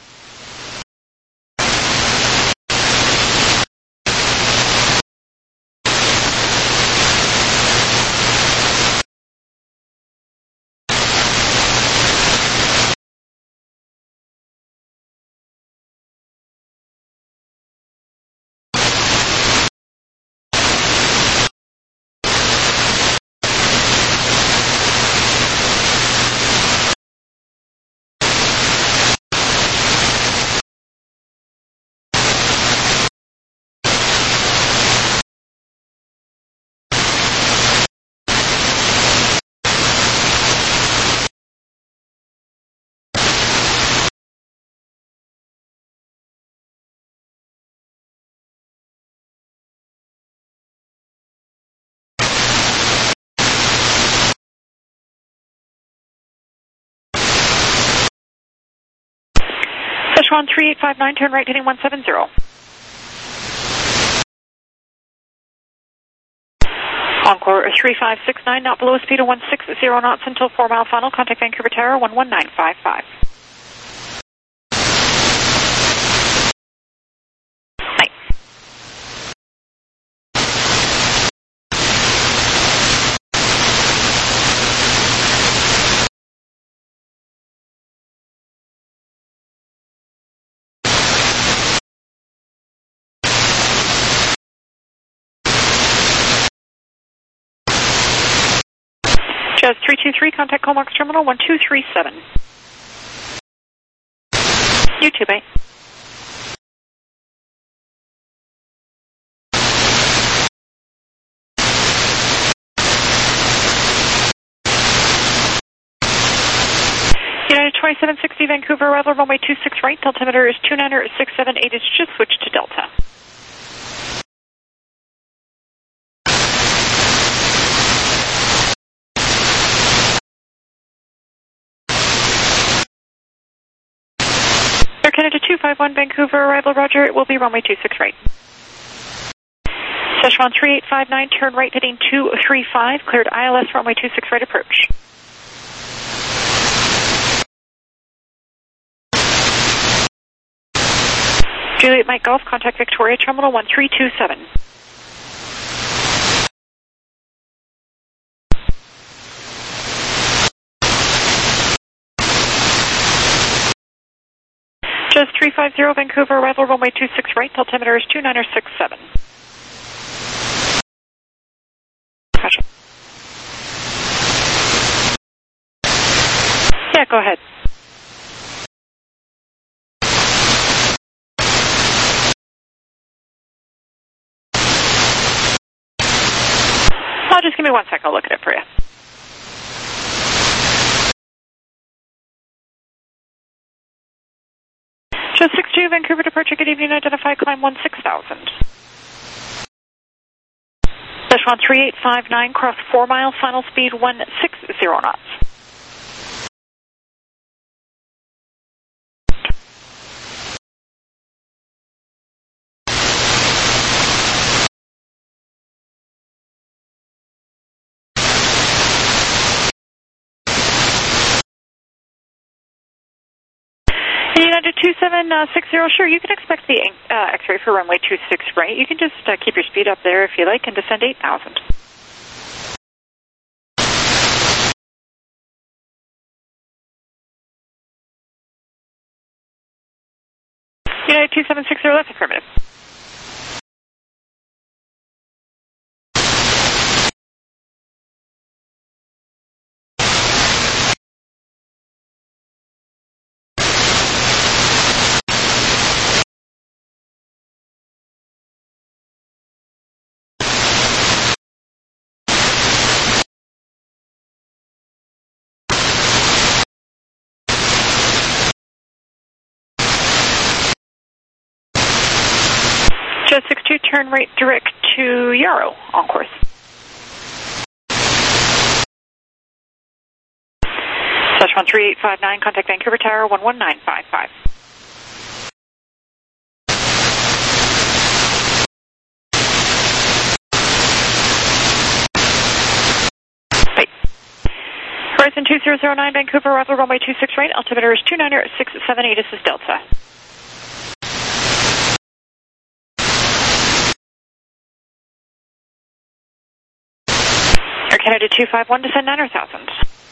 Szechuan three eight five nine, turn right heading one seven zero. Encore three five six nine, not below a speed of one six zero knots until four mile final, contact Vancouver Tower, one one nine five five. Just three two three, contact Comarks Terminal one two three seven. You too, bye. United twenty-seven sixty, Vancouver, arrival runway two six right, altimeter is two nine six seven eight, it's just switched to Delta. Air Canada two five one, Vancouver, arrival roger, it will be runway two six right. Szechuan three eight five nine, turn right heading two three five, cleared I L S runway two six right approach. Juliet Mike Golf, contact Victoria Terminal one three two seven. Just three five zero, Vancouver, arrival runway two six right, altimeter is two nine six seven. Gotcha. Yeah, go ahead. Oh, just give me one sec, I'll look at it for you. Just six two, Vancouver departure, good evening, identify, climb one six thousand. Szechuan three eight five nine, cross four miles, final speed one six zero knots. United two seven six zero, sure, you can expect the uh, X-ray for runway two six right. You can just uh, keep your speed up there if you like and descend eight thousand. United two seven six zero, that's affirmative. Just six two, turn right direct to Yarrow, on course. Szechuan three eight five nine, contact Vancouver Tower one one nine five five. Wait. Horizon two zero zero nine, Vancouver, arrival runway two six right, altimeter is two nine six seven eight, this is Delta. Air Canada two five one, descend nine thousand.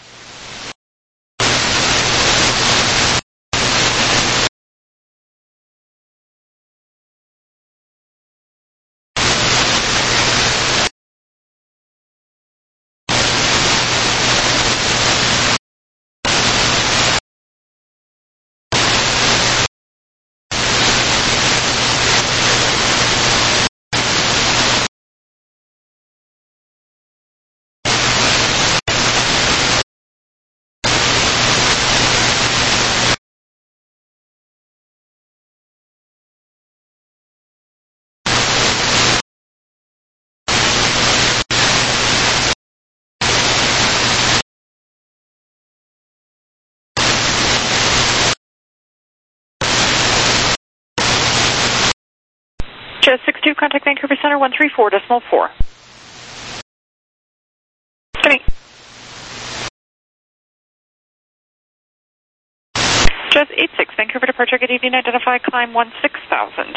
Just six two, contact Vancouver Center one three four decimal four. Give me. Just eight six, Vancouver departure, good evening, identify, climb one six thousand.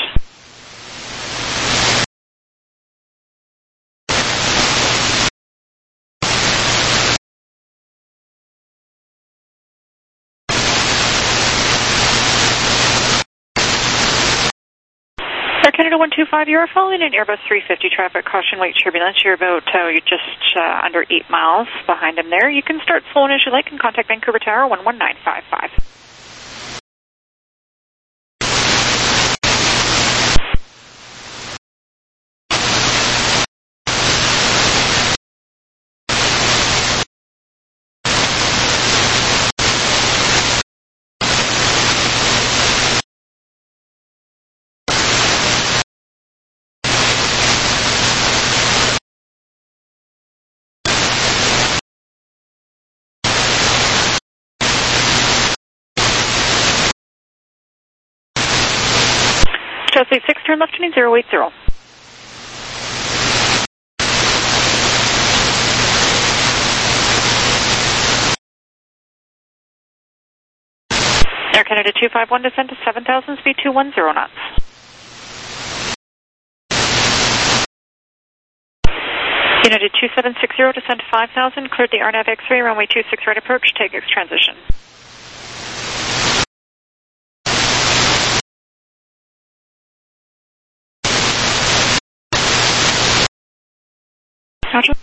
Air Canada Canada one two five, you are following an Airbus three fifty traffic caution light turbulence. You're about, uh, you're just uh, under eight miles behind him there. You can start slowing as you like and contact Vancouver Tower one one nine five five. Chelsea six, turn left turning zero eight zero. Air Canada two five one, descend to seven thousand, speed two one zero knots. United two seven six zero, descend to five thousand, cleared the R N A V X-ray, runway two six right approach, take X transition. Roger.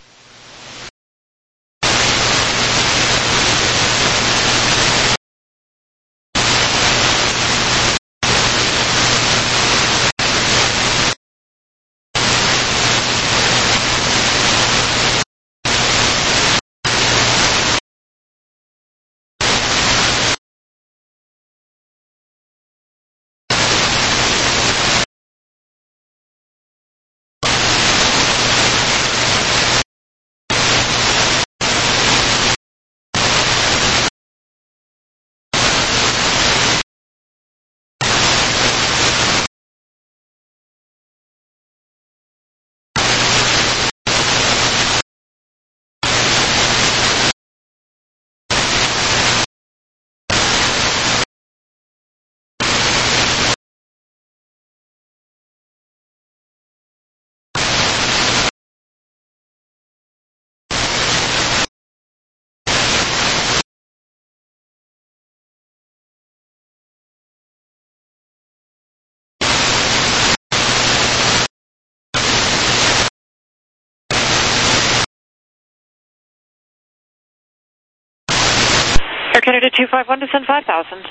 Air Canada two five one, descend five thousand.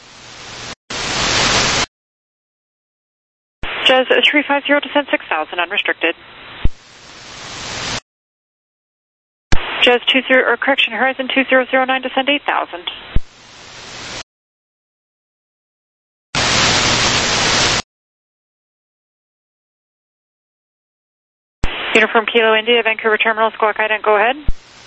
Jazz three five zero, descend six thousand, unrestricted. Jazz two zero, or correction, Horizon two zero zero nine, descend eight thousand. Uniform Kilo India, Vancouver Terminal, Squawk Ident, go ahead.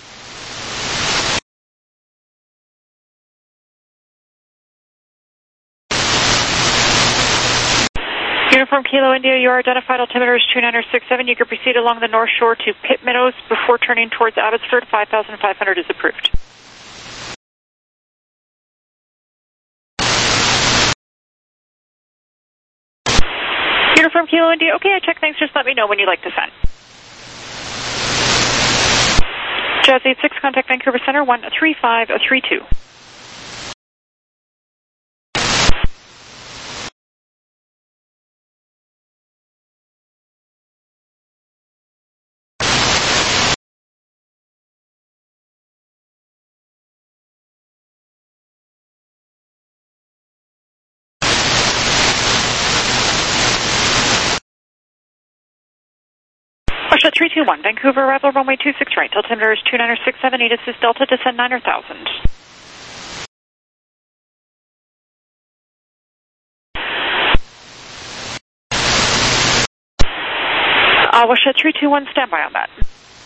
Uniform Kilo India, your identified altimeter is two nine six seven. You can proceed along the north shore to Pitt Meadows before turning towards Abbotsford. five thousand five hundred is approved. Uniform Kilo India, okay, I check things. Just let me know when you'd like to send. Jazz eight six, contact Vancouver Center one three five three two. Russia three two one, Vancouver arrival runway two six right, altimeter is two nine six seven, Edis is Delta, descend nine thousand. Uh, Russia three two one, standby on that.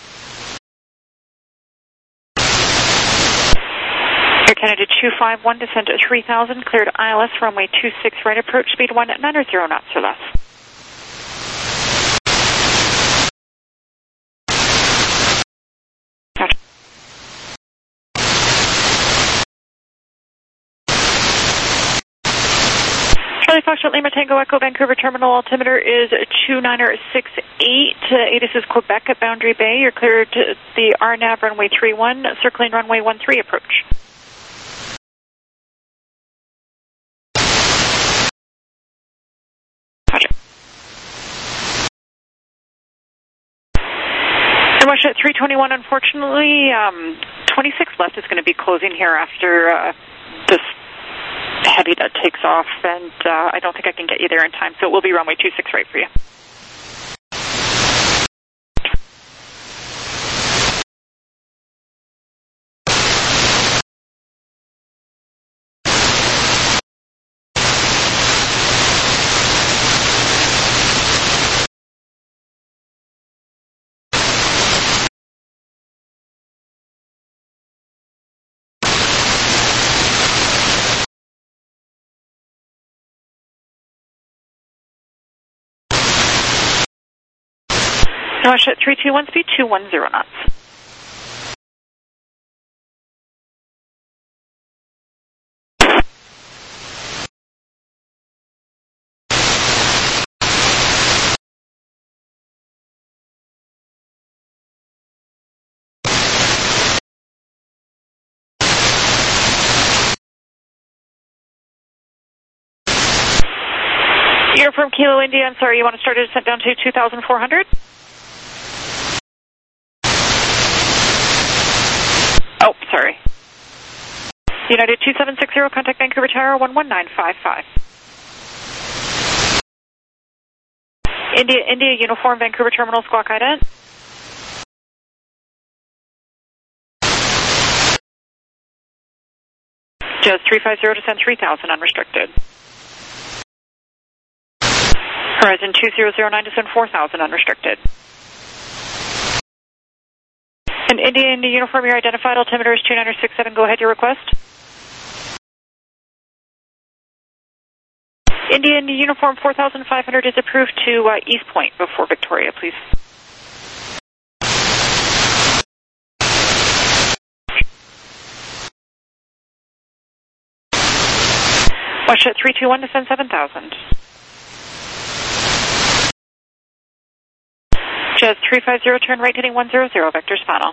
Air Canada two five one, descend to three thousand, cleared I L S runway two six right approach, speed one nine zero knots or less. Gotcha. Charlie Foxtrot Lima Tango Echo, Vancouver Terminal, altimeter is two nine six eight. Uh, Edis is Quebec at Boundary Bay. You're cleared to the R N A V runway three one, circling runway one three approach. Gotcha. Russia at three twenty-one, unfortunately, um, twenty-six left is going to be closing here after uh, this heavy that takes off, and uh, I don't think I can get you there in time, so it will be runway two six right for you. Russia at three two one, speed two one zero knots. You're from Kilo India, I'm sorry, you want to start a descent down to two thousand four hundred? Oh, sorry. United two seven six zero, contact Vancouver Tower one one nine five five. India, India, uniform, Vancouver Terminal, squawk ident. Jazz three five zero, descend three thousand, unrestricted. Horizon two zero zero nine, descend four thousand, unrestricted. And India, India, uniform, you're identified, altimeter is two nine six seven, go ahead, your request. India, India, uniform, four thousand five hundred is approved to uh, East Point before Victoria, please. Russia at three two one, descend seven thousand. Jazz three five zero, turn right heading one zero zero, vectors final.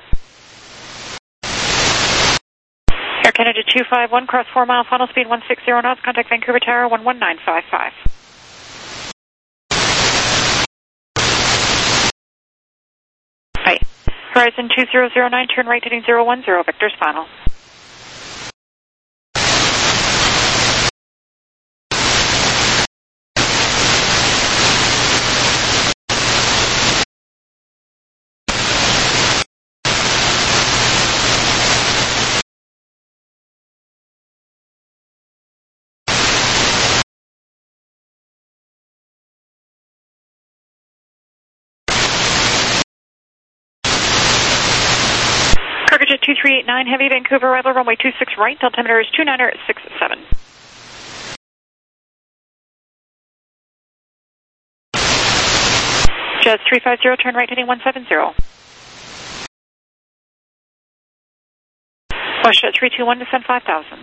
Air Canada two five one, cross four mile, final speed one six zero knots, contact Vancouver Tower one one nine five five. Right. Horizon two zero zero nine, turn right heading zero one zero, vectors final. Cargojet two three eight nine, heavy Vancouver arrival, runway two six right, altimeter is two nine six seven. Jazz three five zero, turn right heading one seven zero. Russia at three two one, descend five thousand.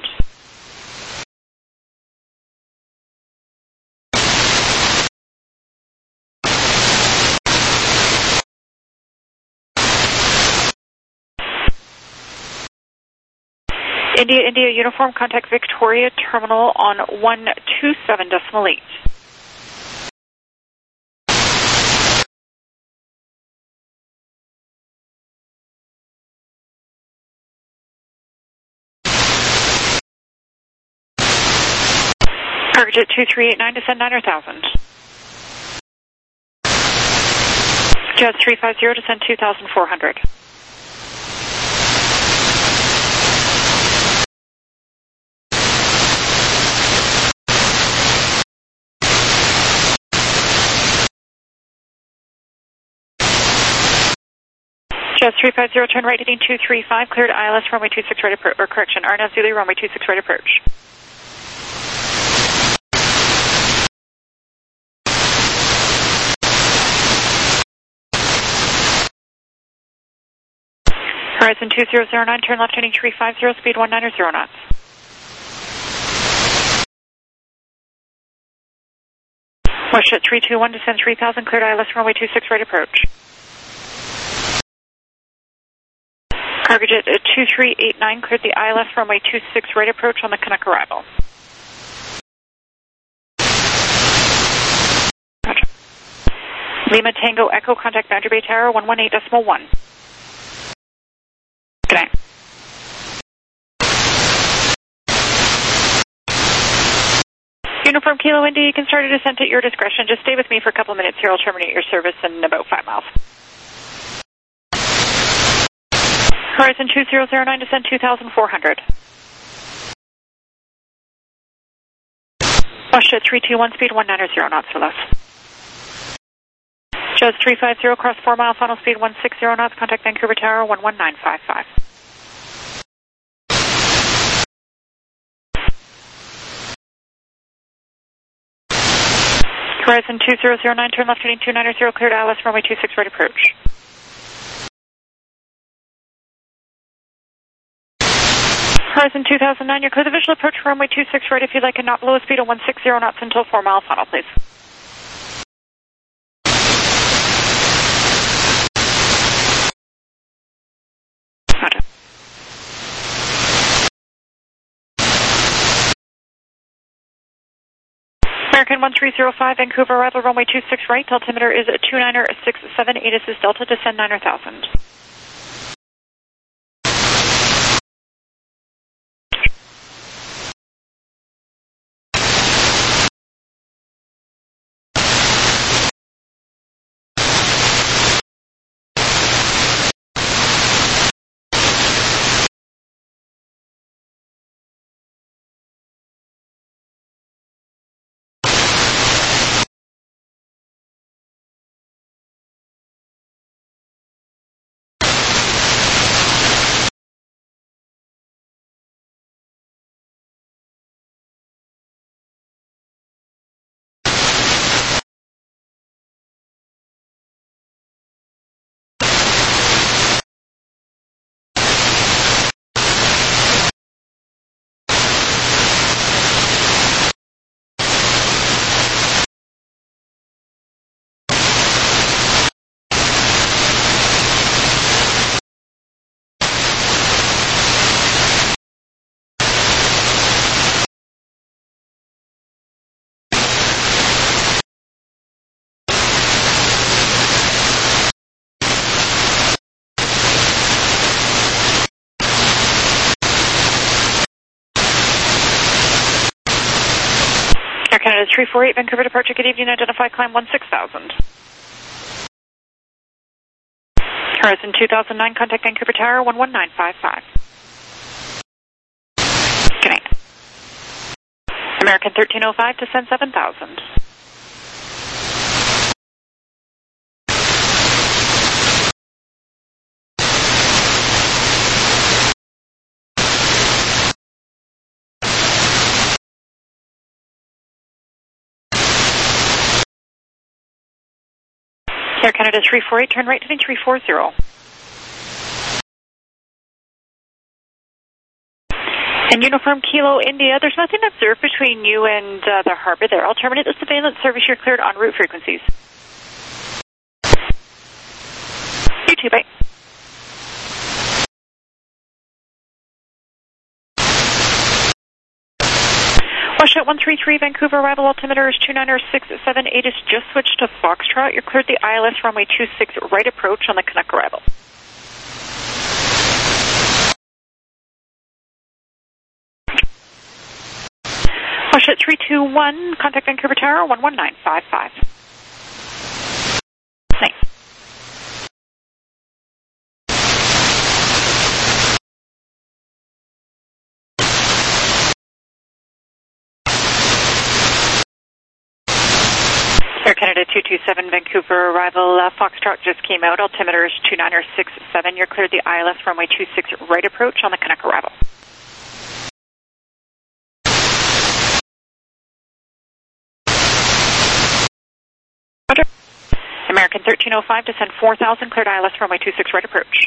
India, India, uniform, contact Victoria Terminal on one two seven decimal eight. Cargojet two three eight nine, descend nine thousand. Jazz three five zero, descend two thousand four hundred. Jazz three five zero, turn right heading two three five, cleared I L S runway two six right approach, or correction, R N A V Zulu runway two six right approach. Horizon two zero zero nine, turn left heading three five zero, speed one nine zero knots. Russia at three two one, descend three thousand, cleared I L S runway two six right approach. Cargojet at two three eight nine, cleared the I L S runway two six right approach on the Canuck arrival. Roger. Lima Tango Echo, contact Boundary Bay Tower one one eight decimal one. Good night. Uniform Kilo Indy, you can start a descent at your discretion. Just stay with me for a couple of minutes here. I'll terminate your service in about five miles. Horizon two zero zero nine, descend two thousand four hundred. Wash at three two one, speed one nine zero knots or less. Jazz three five zero, cross four mile, final speed one six zero knots, contact Vancouver Tower one one nine five five. Horizon two zero zero nine, turn left heading two nine zero, cleared I L S, runway two six, right approach. Horizon two thousand nine, you're clear the visual approach for runway two six, right if you'd like a not below a speed of one six zero knots until four mile final, please. Roger. American one three zero five, Vancouver arrival, runway two six right, altimeter is two nine six seven, ATIS is Delta, descend nine thousand. Air Canada three four eight, Vancouver departure, good evening, identify climb one six thousand. Horizon two thousand nine, contact Vancouver Tower one one nine five five. Good night. American thirteen oh five, descend seven thousand. Air Canada three four eight, turn right heading three four zero. And Uniform Kilo India, there's nothing observed between you and uh, the harbor there. I'll terminate the surveillance service. You're cleared en route frequencies. You too, bye. Washout one three three, Vancouver arrival, altimeter is two nine six seven, ATIS just switched to Foxtrot. You're cleared the I L S, runway two six, right approach on the Canuck arrival. Washout three two one, contact Vancouver Tower one one nine five five. Thanks. Air Canada two two seven, Vancouver arrival, uh, Foxtrot just came out, altimeter is two nine six seven, you're cleared the I L S, runway two six, right approach on the Canuck arrival. Roger. American thirteen oh five, descend four thousand, cleared I L S, runway two six, right approach.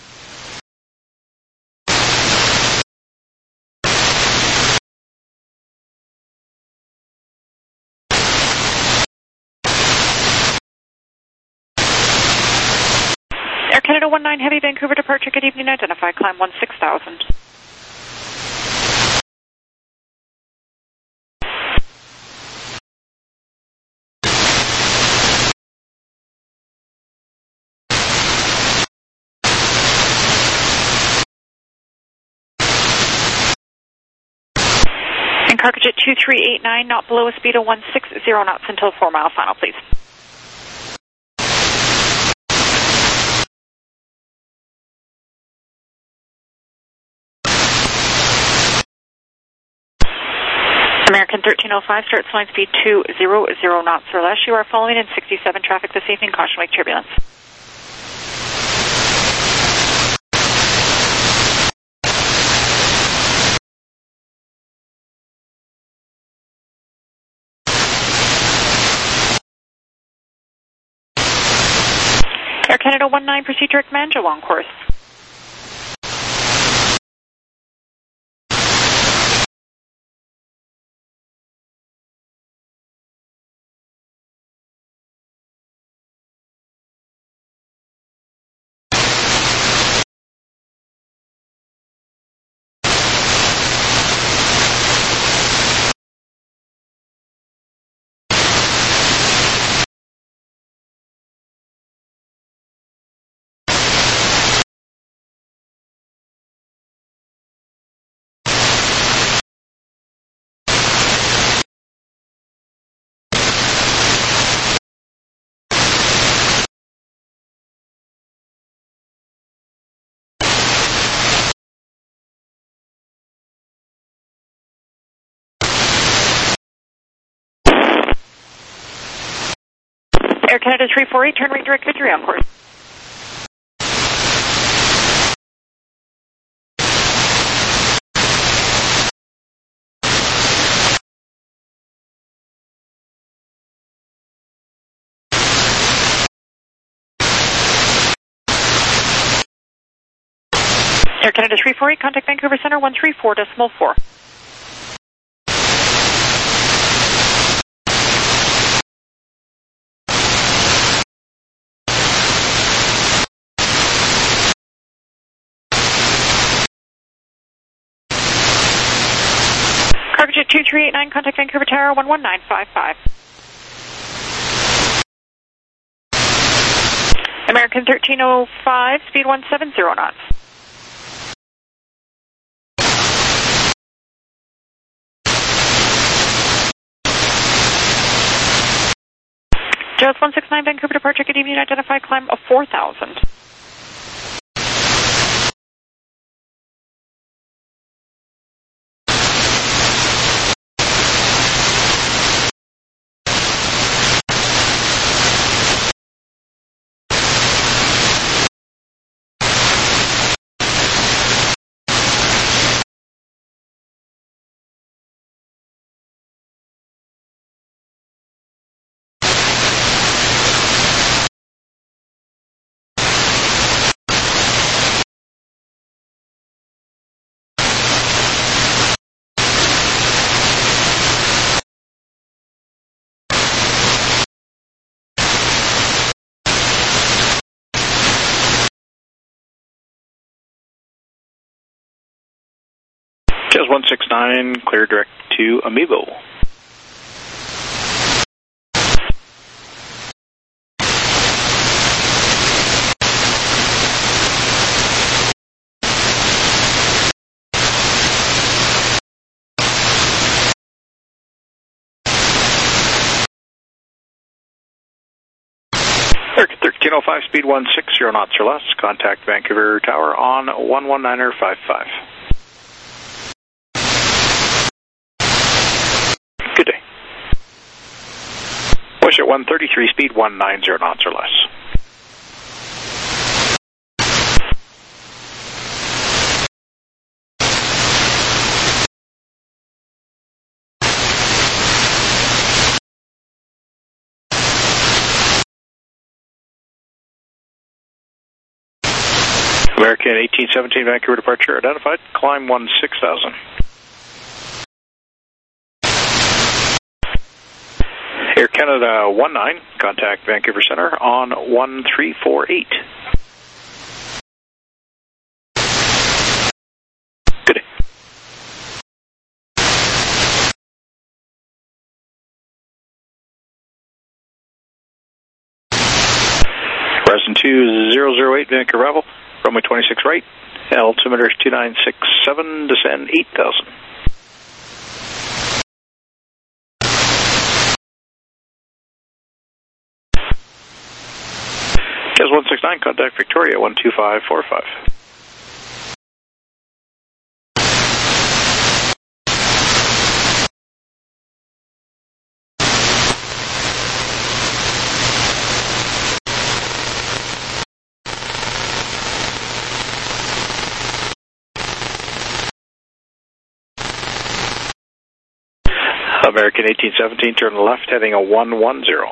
Air Canada one nine Heavy, Vancouver departure, good evening, identify climb one six thousand. Cartridge at two three eight nine, not below a speed of one sixty knots until four mile final, please. American thirteen oh five, start flying speed two hundred knots or less. You are following in sixty-seven traffic this evening. Caution wake turbulence. Air Canada one nine, proceed direct Manjo on course. Air Canada three four eight, turn right direct Victory on course. Air Canada three four eight, contact Vancouver Center one three four decimal four. Cartridge two three eight nine, contact Vancouver Tower one one nine five five. American thirteen oh five, speed one seventy knots. J O S one six nine, Vancouver departure, good evening, identified climb of four thousand. J O S one six nine, clear direct to Amiibo. thirteen oh five, speed one sixty knots or less. Contact Vancouver Tower on one one nine five five. Good day. Push at one thirty-three, speed one ninety knots or less. American eighteen seventeen, Vancouver departure identified. Climb one six thousand. Air Canada one nine, contact Vancouver Center on one three four eight. Good day. Horizon two zero zero eight, Vancouver Bravo, runway twenty-six right, altimeter two nine six seven, descend eight thousand. six nine, contact Victoria one two five four five. American eighteen seventeen, turn left, heading a one one zero.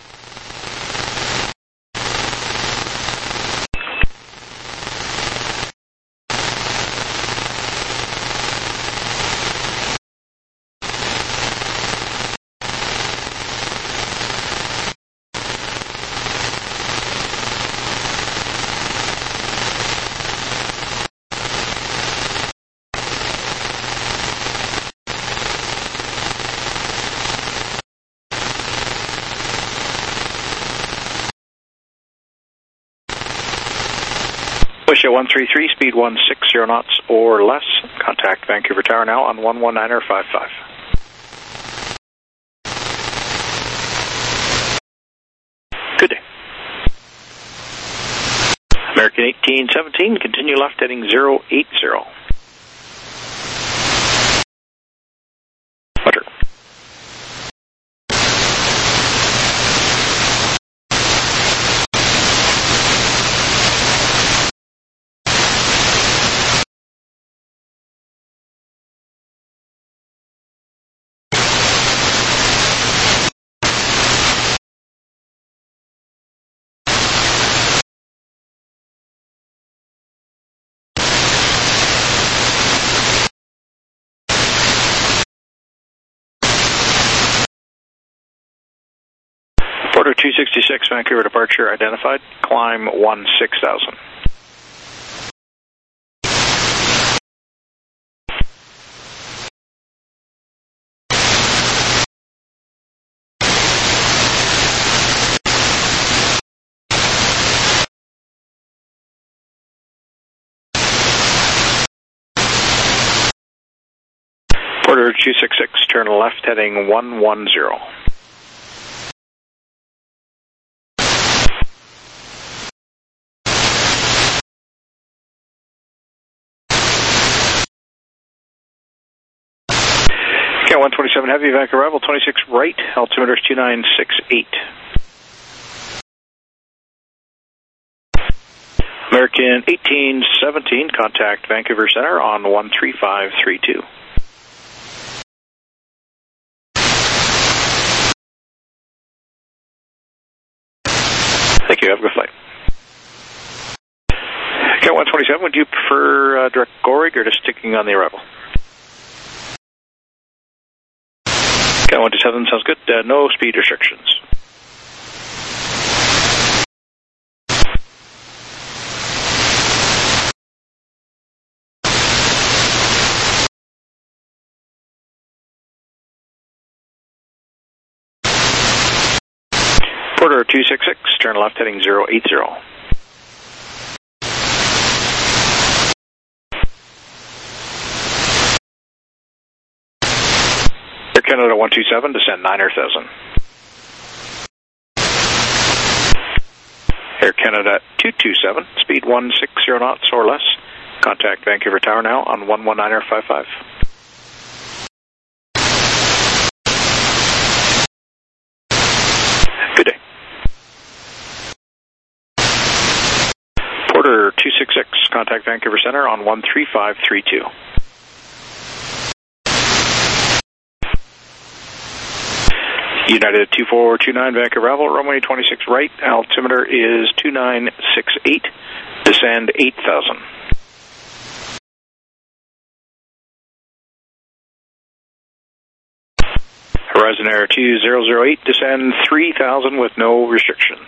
Wisha one three three, speed one six zero knots or less. Contact Vancouver Tower now on one one niner five five. Good day. American eighteen seventeen, continue left heading zero eight zero. Roger. Porter two sixty-six, Vancouver departure identified. Climb one six thousand. Porter two sixty-six, turn left heading one one zero. Okay, one twenty-seven heavy, Vac arrival, twenty-six right, altimeter is two nine six eight. American eighteen seventeen, contact Vancouver Center on one three five three two. Thank you, have a good flight. Okay, one twenty-seven, would you prefer uh, direct Gorig or just sticking on the arrival? Okay, one twenty-seven, sounds good. Uh, no speed restrictions. Porter two sixty-six, turn left heading zero eight zero. Air Canada one two seven, descend niner thousand. Air Canada two two seven, speed one six zero knots or less. Contact Vancouver Tower now on one one niner five five. Good day. Porter two sixty-six, contact Vancouver Center on one three five three two. United two four two nine, Vancouver arrival, runway twenty-six right, altimeter is two nine six eight, descend eight thousand. Horizon Air two zero zero eight, descend three thousand with no restrictions.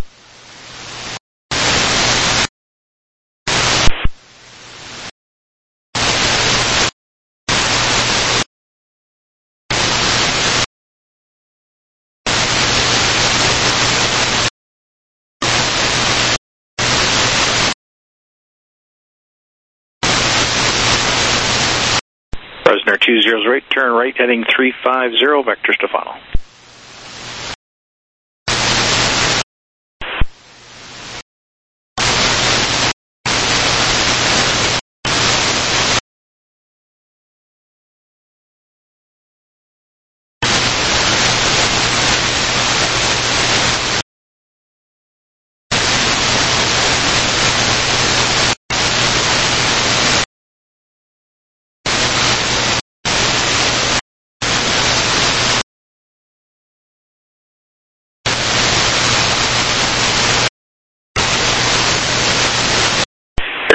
Horizon Air two zero zero eight, turn right heading three five zero, Vector Stefano.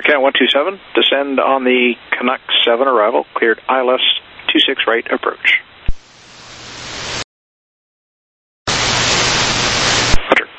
Cat one two seven, descend on the Canuck seven arrival, cleared I L S two six right approach. Roger.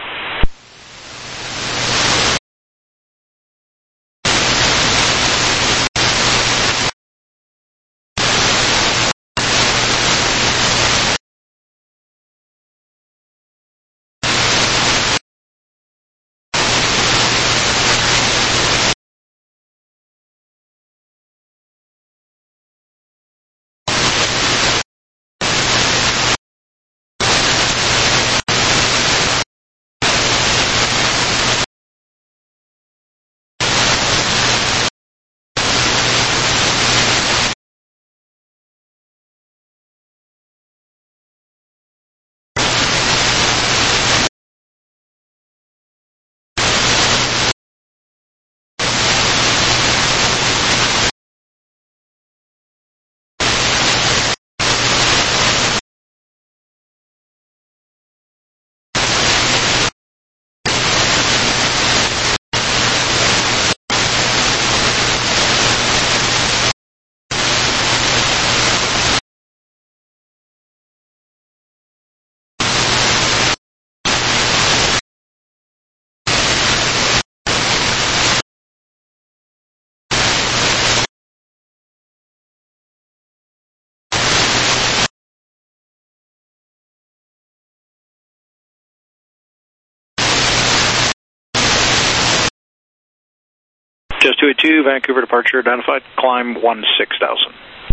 Just two eight two, Vancouver departure identified, climb one six thousand.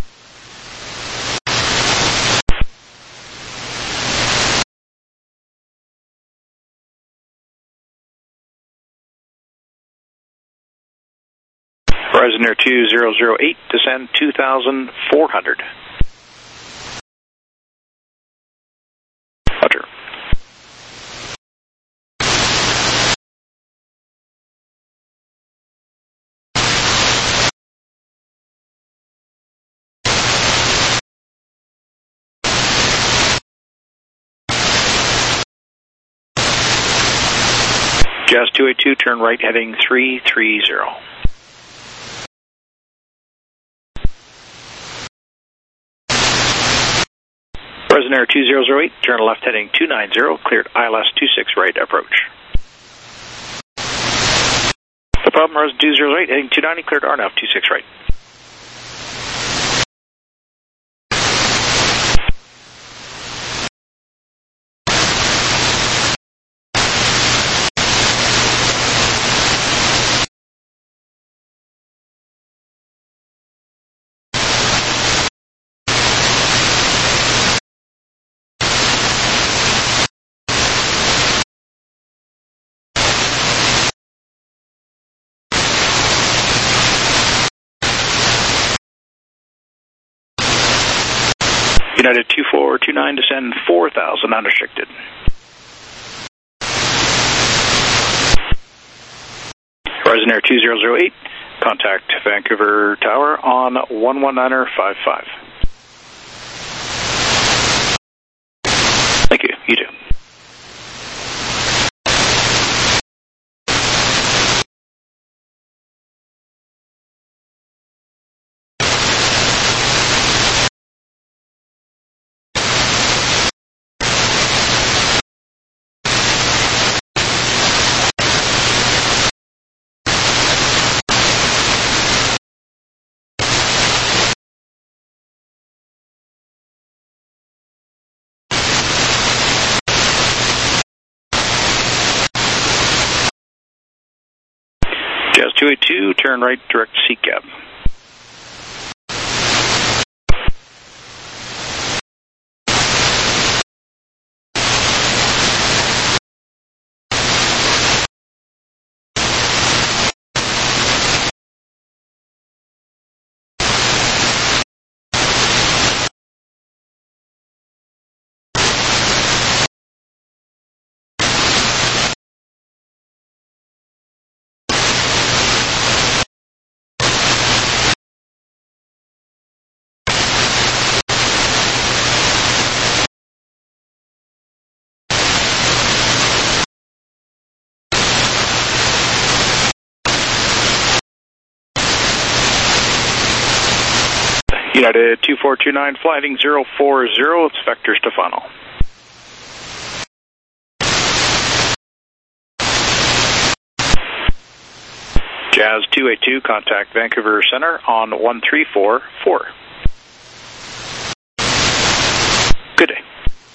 Horizon Air two zero zero eight, descend two thousand four hundred. Roger. Jazz two eight two, turn right heading three three zero. Horizon Air two zero zero eight, turn left heading two nine zero, cleared I L S two six right approach. The problem, Horizon two zero zero eight, heading two ninety, cleared R N A V two six right. United two four two nine, descend four thousand unrestricted. Horizon Air two zero zero eight, contact Vancouver Tower on one one niner five five. Thank you, you too. Jazz two eight two, turn right, direct C cab. United two four two nine, flighting zero four zero, it's Vector Stefano. Jazz two eight two, contact Vancouver Center on one three four four. Good day.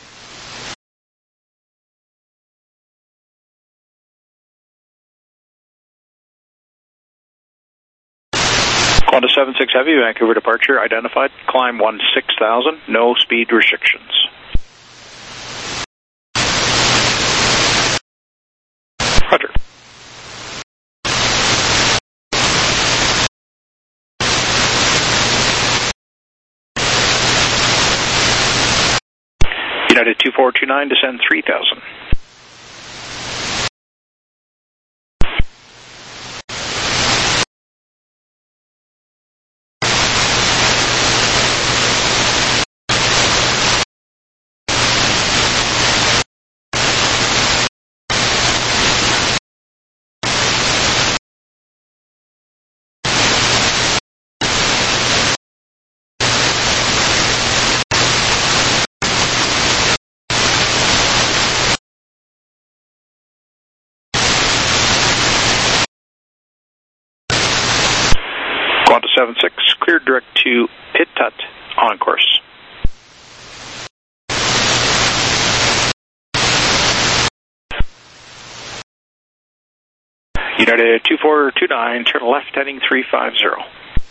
Qantas seven six Heavy, Vancouver departure identified, climb one six thousand, no speed restrictions. Roger. United two four two nine, descend three thousand. Qantas seven six, cleared direct to Pit Tut, on course. United two four two nine, turn left heading three five zero.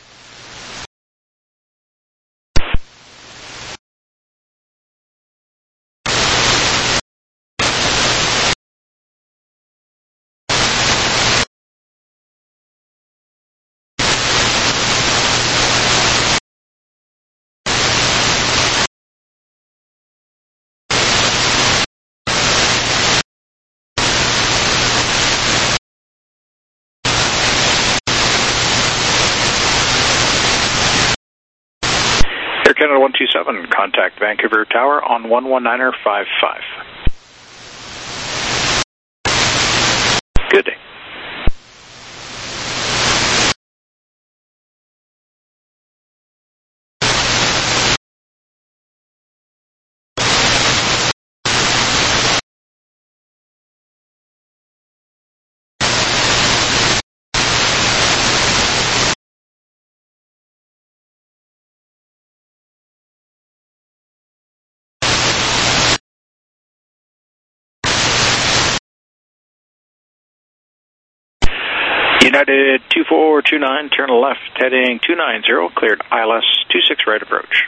Air Canada one two seven, contact Vancouver Tower on one one niner five five. Good day. United two four two nine, turn left, heading two nine zero, cleared I L S two six right approach.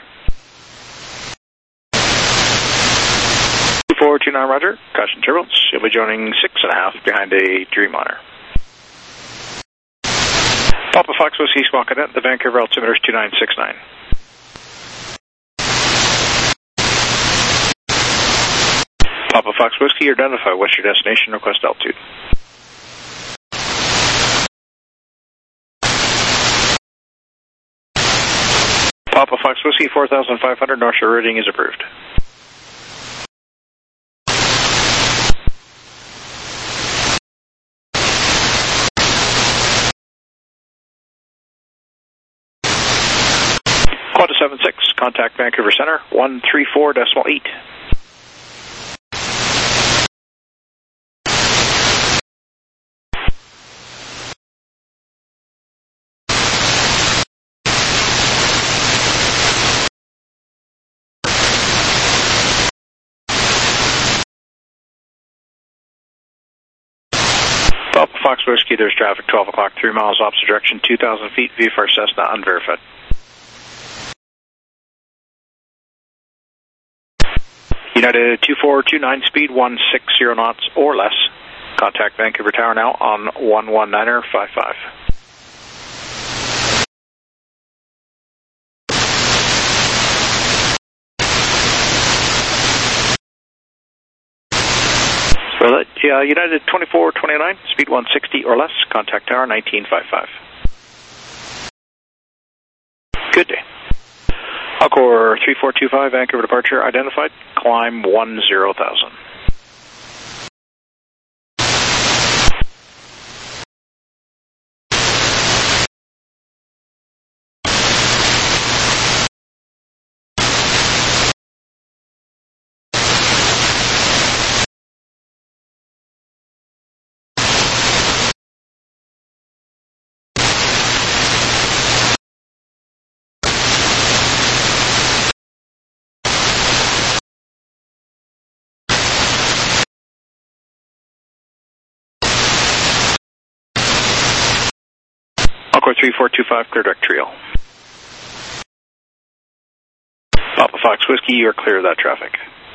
two four two nine, roger, caution turbulence, you'll be joining six and a half behind a Dreamliner. Papa Fox Whiskey Squawk Cadet, the Vancouver altimeter is two nine six nine. Papa Fox Whiskey, identify what's your destination, request altitude. Papa Fox Whiskey, four thousand five hundred, North Shore rating is approved. Qantas seven six, contact Vancouver Center, one three four decimal eight. Papa Fox Whiskey, there's traffic, twelve o'clock, three miles opposite direction, two thousand feet, V for Cessna, unverified. United two four two nine, speed one six zero knots or less. Contact Vancouver Tower now on one one niner five five. So that, yeah, United twenty-four twenty-nine, speed one sixty or less, contact tower nineteen fifty-five. Good day. Alcor three four two five, Vancouver departure identified, climb one zero thousand. Encore three four two five, clear direct trio. Papa Fox Whiskey, you are clear of that traffic.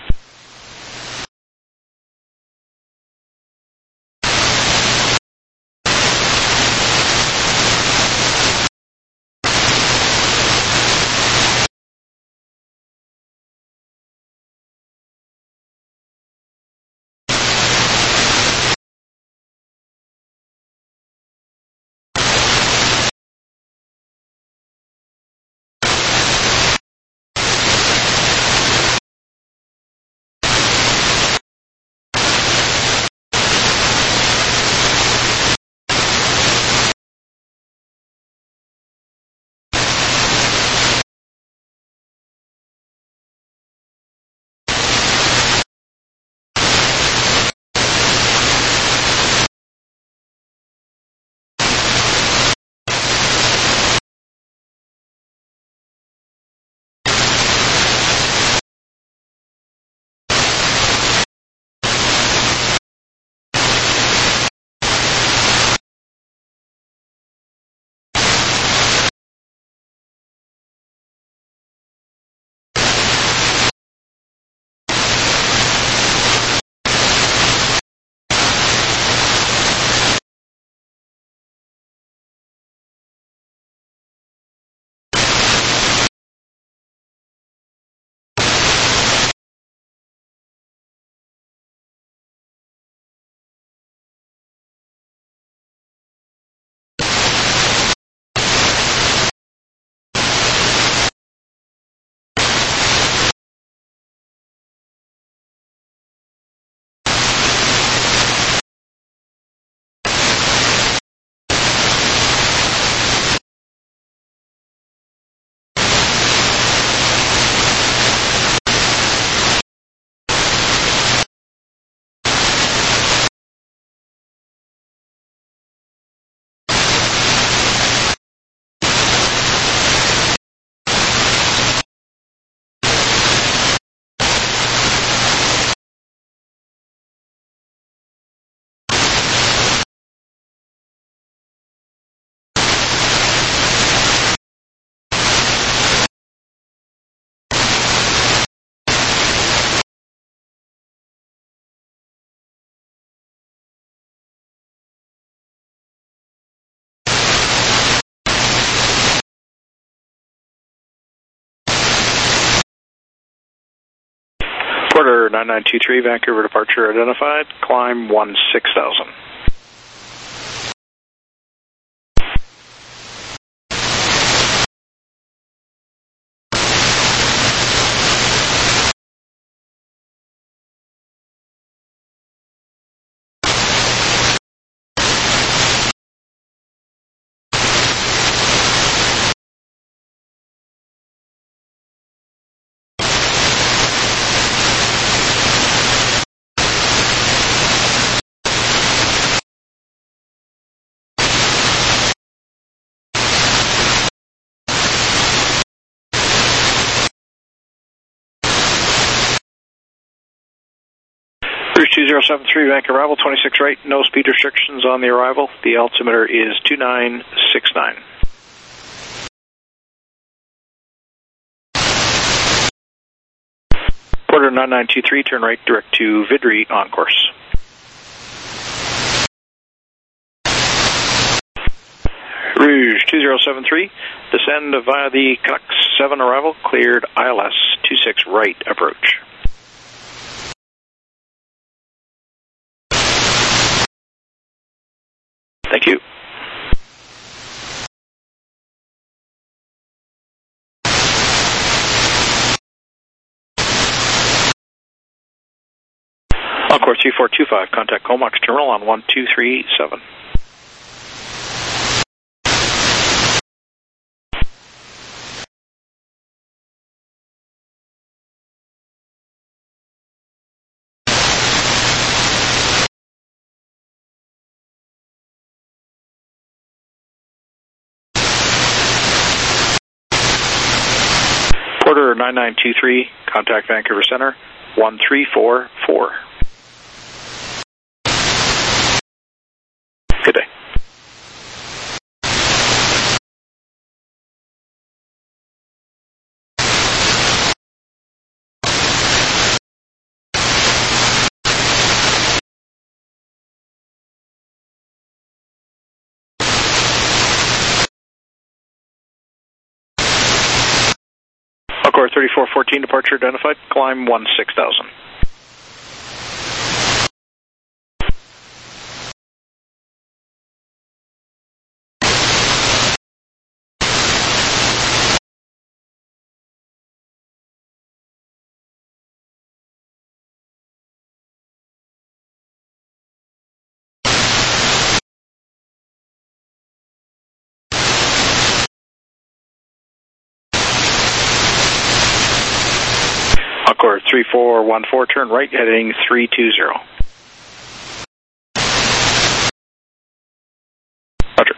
Porter nine nine two three, Vancouver departure identified, climb one six thousand. Bruce two zero seven three, Vancouver arrival, twenty-six right, no speed restrictions on the arrival. The altimeter is two nine six nine. Porter nine nine two three, turn right direct to Vidri on course. Rouge two zero seven three, descend via the Canucks seven arrival, cleared I L S two six right approach. Thank you. Encore three four two five, contact Comox terminal on one two three seven. Porter nine nine two three, contact Vancouver Center, one three four four. Good day. Encore thirty-four fourteen, departure identified, climb one six thousand. Encore three four one four, turn right, heading three two zero. Roger.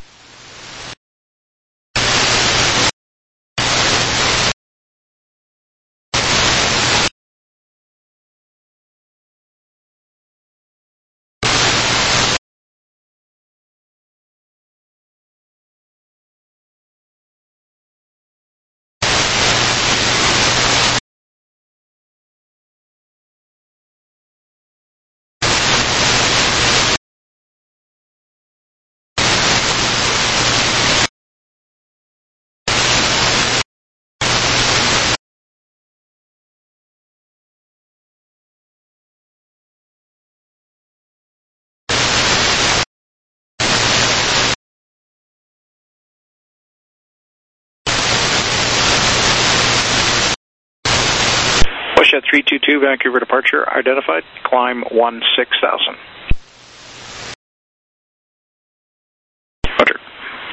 WestJet three two two, Vancouver departure identified, climb one six thousand. Roger.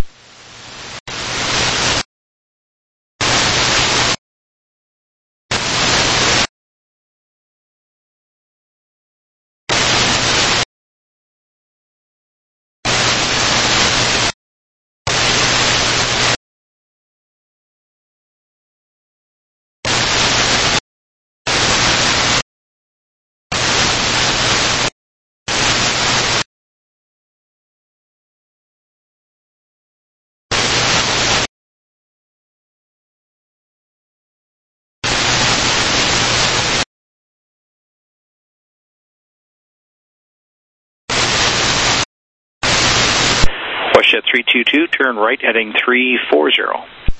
WestJet three two two, turn right, heading three four zero.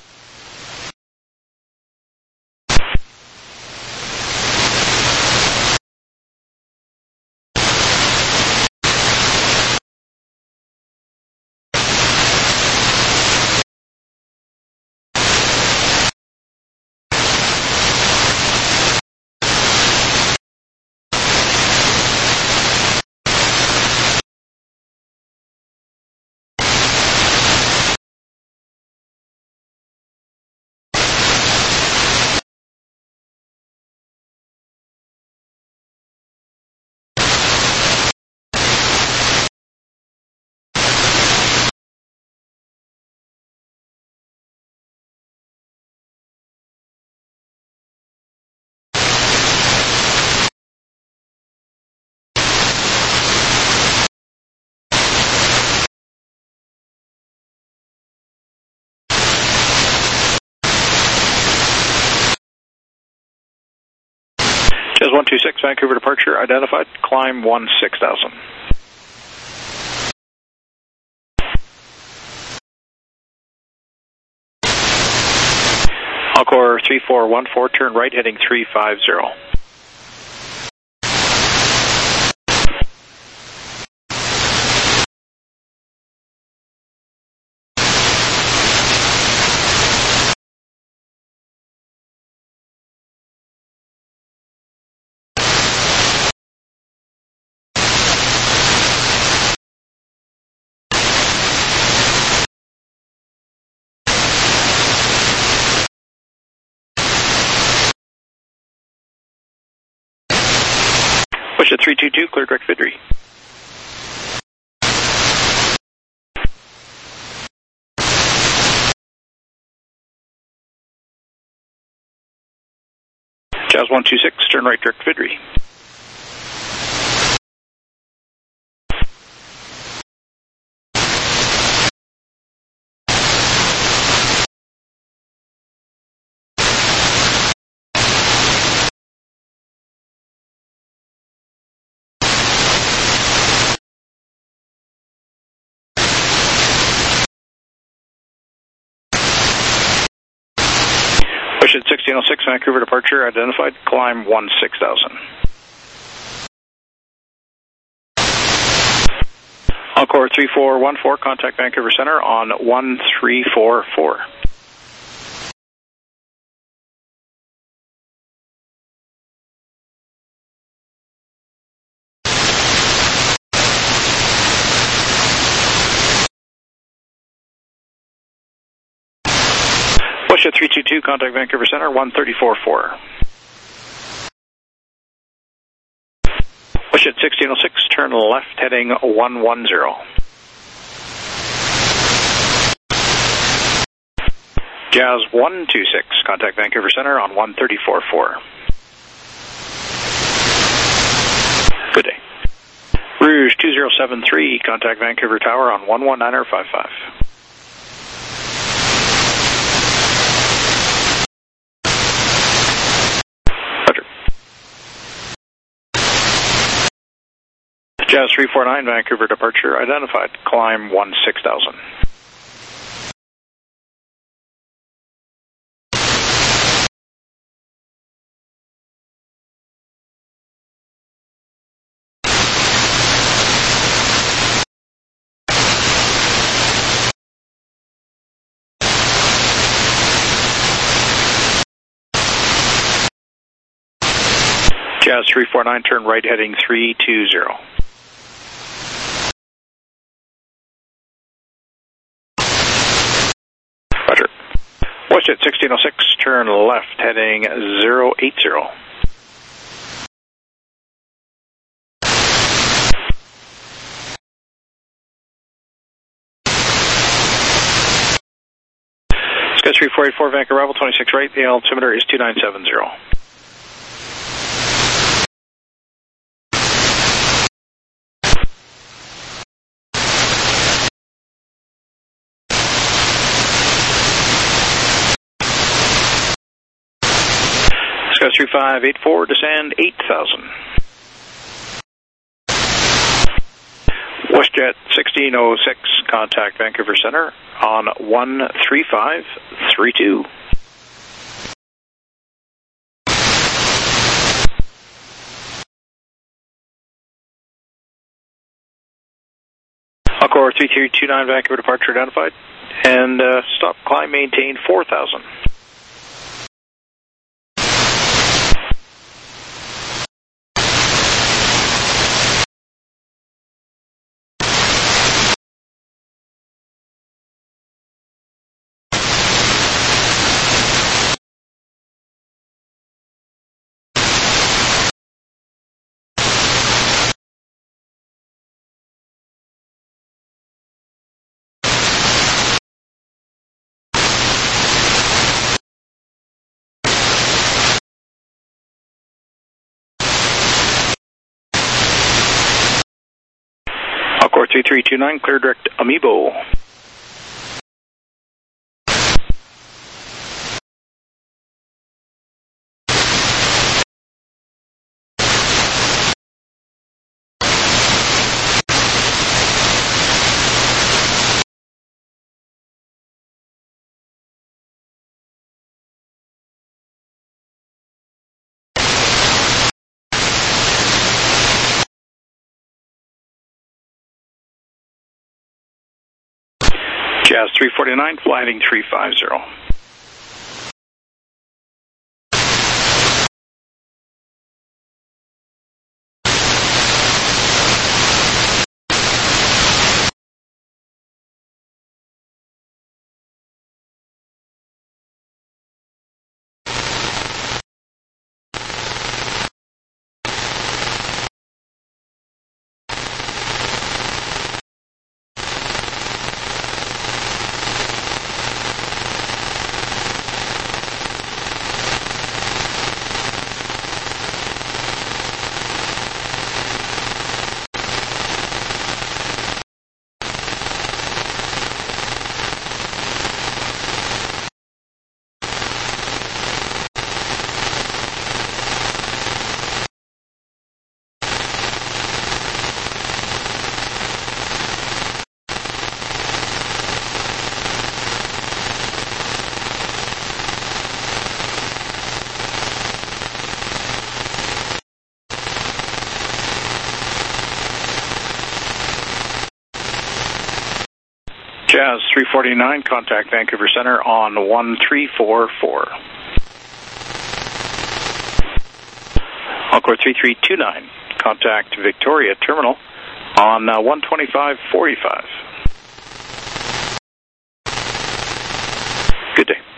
Jazz one two six, Vancouver departure identified, climb one six thousand. Encore three four one four, turn right, heading three five zero. WestJet three two two, clear direct Vidri. Jazz one two six, turn right, direct Vidri. Push at sixteen oh six, Vancouver departure identified, climb one six thousand. Encore three four one four, contact Vancouver Center on one three four four. Push at three two two, contact Vancouver Center, one three four four. Push at sixteen oh six, turn left heading one one zero. Jazz one two six, contact Vancouver Center on one three four four. Good day. Rouge two zero seven three, contact Vancouver Tower on one one nine five five. Jazz three four nine, Vancouver departure identified, climb one six thousand. Jazz three four nine, turn right heading three two zero. Roger. West at sixteen oh six, turn left heading zero eight zero. Sky three four eight four, Vancouver arrival, twenty-six right, the altimeter is two nine seven zero. Sky three five eight four, descend eight thousand. WestJet sixteen oh six, contact Vancouver Center on one three five three two. Encore three three two nine, Vancouver departure identified, and uh, stop climb maintain four thousand. Encore three three two nine, clear direct Amiibo. Jazz three forty-nine, flying three five zero. Jazz three forty-nine, contact Vancouver Center on one three four four. Encore three three two nine, contact Victoria Terminal on uh, one twenty-five forty-five. Good day.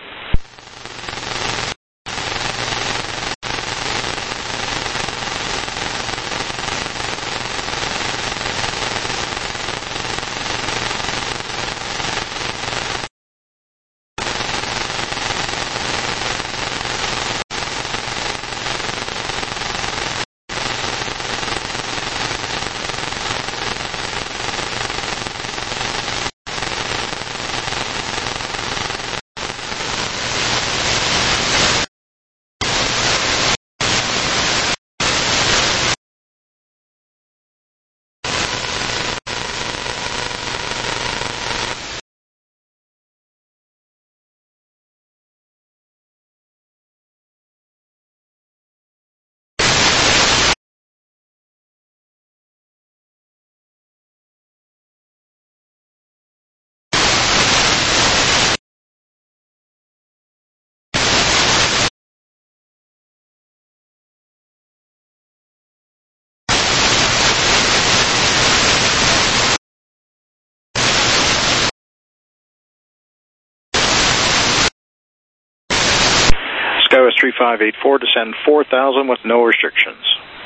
SkyWest three five eight four, descend four thousand with no restrictions.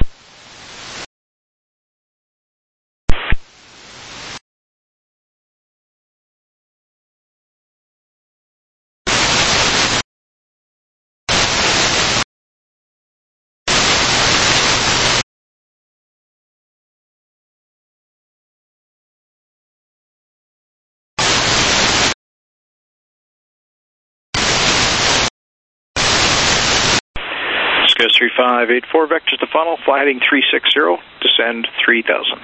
SkyWest three five eight four, vectors to funnel, fly heading three six zero, descend three thousand.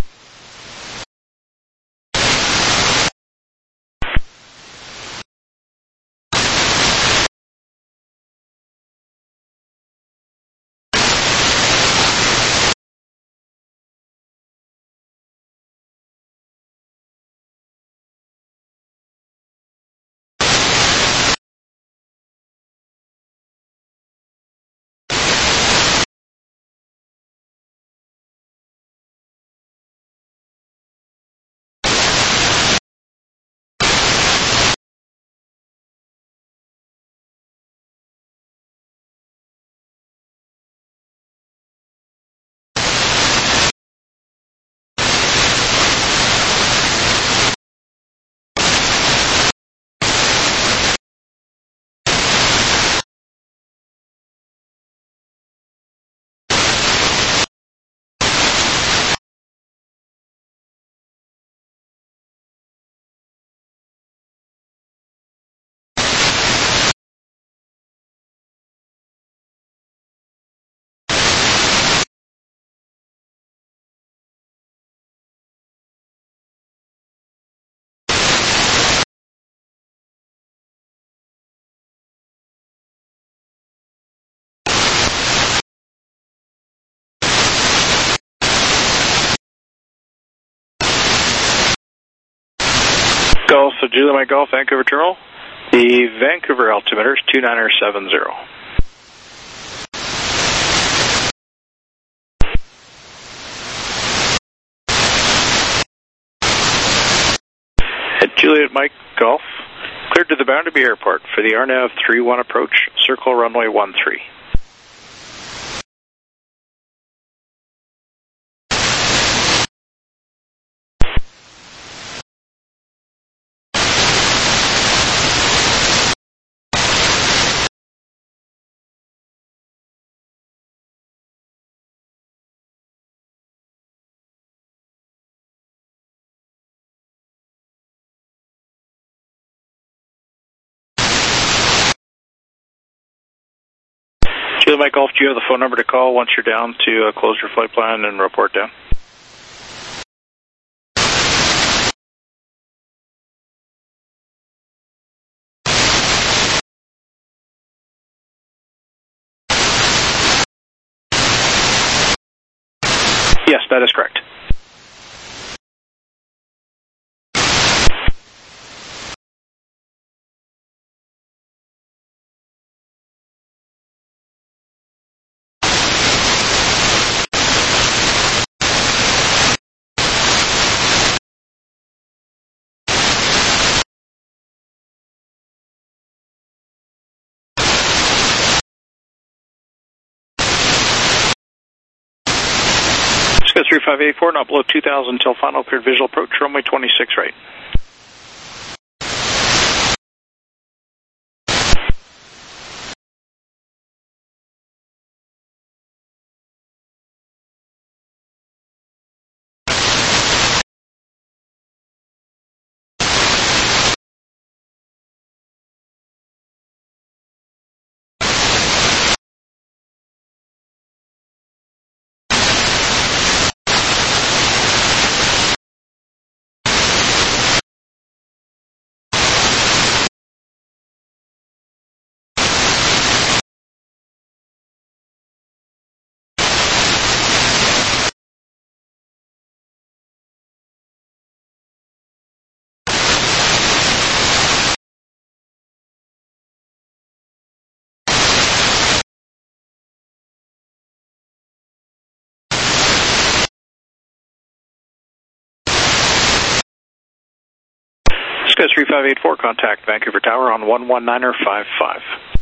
Golf, so Julia Mike Golf, Vancouver Terminal. The Vancouver altimeter is two nine seven zero. At Juliet Mike Golf, cleared to the Boundary Bay Airport for the R N A V three one approach, circle runway one three. Julia Mike Golf, do you have the phone number to call once you're down to uh, close your flight plan and report down? Yes, that is correct. Cisco three five eight four, not below two thousand until final cleared visual approach, runway twenty-six right. Cisco three five eight four, contact Vancouver Tower on one one niner five five.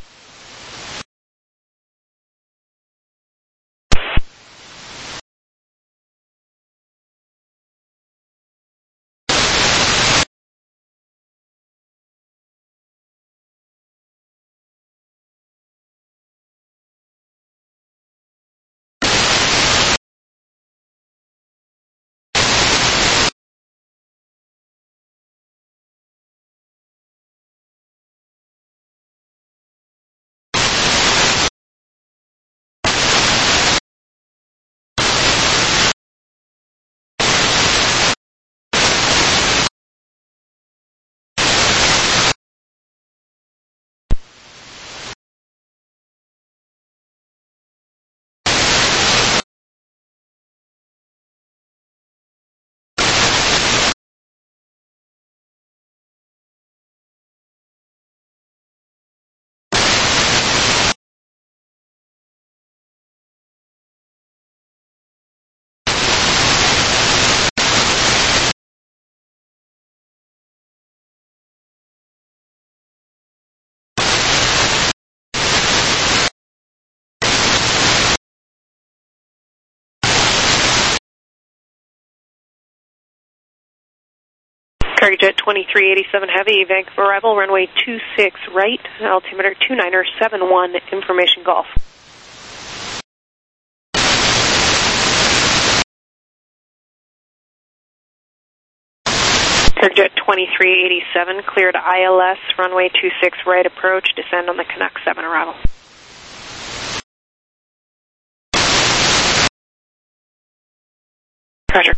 Cargojet twenty-three eighty-seven Heavy, Vancouver arrival, runway two six right, altimeter two niner seven one, information Golf. Cargojet twenty-three eighty-seven, cleared I L S, runway two six right approach, descend on the Canuck seven arrival. Roger.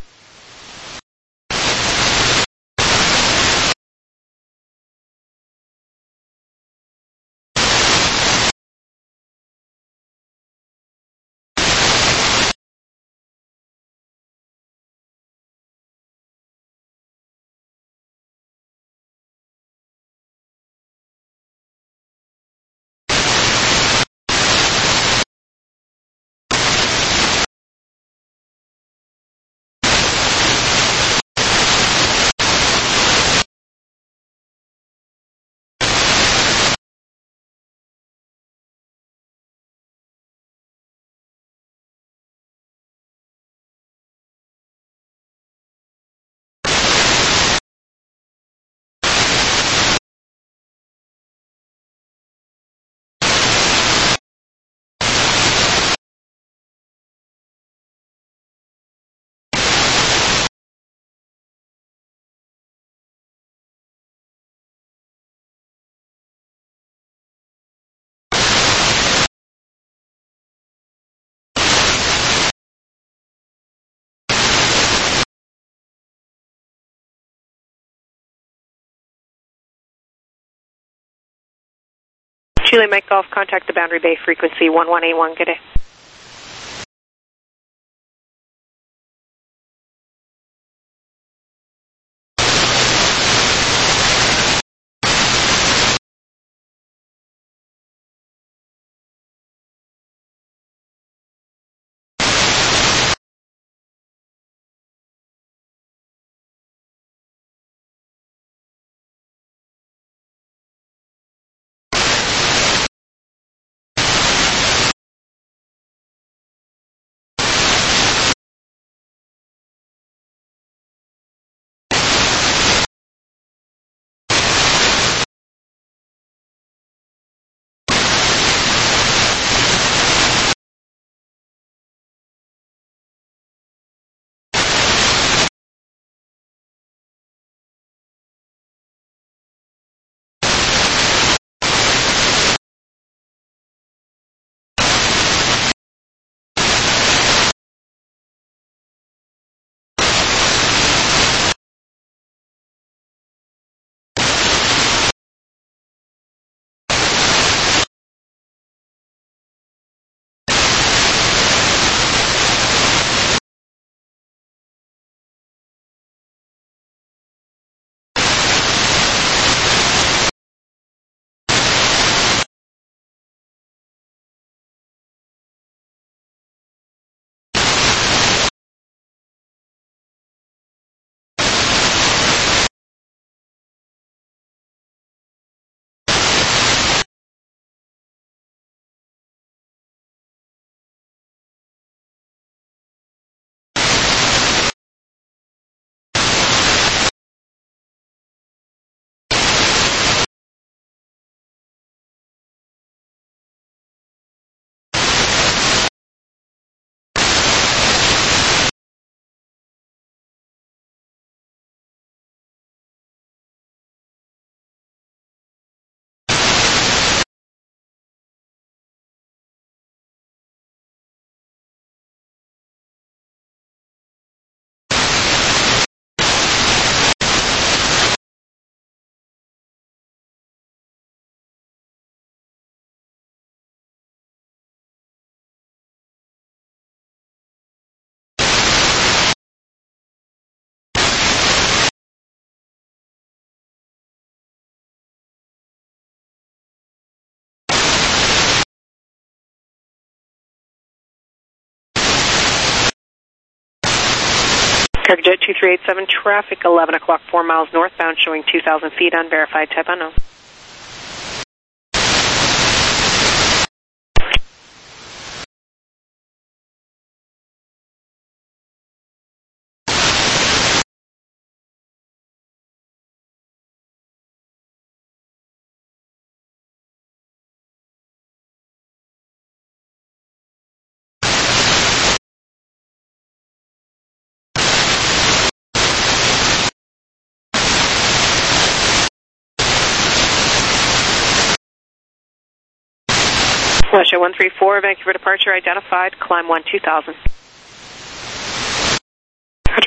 Chile Mike Golf, contact the Boundary Bay, frequency one one eight one, good day. Cargojet two three eight seven, traffic eleven o'clock, four miles northbound, showing two thousand feet, unverified, type unknown. Westjet one three four, Vancouver departure identified, climb one two thousand. Roger.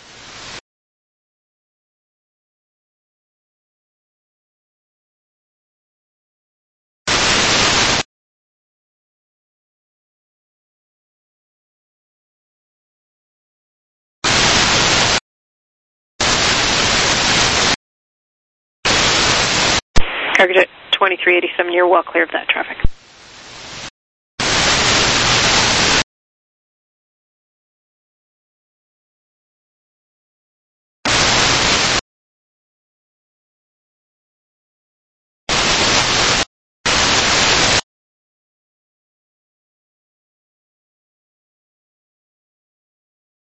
Cargojet twenty-three eighty-seven, you're well clear of that traffic.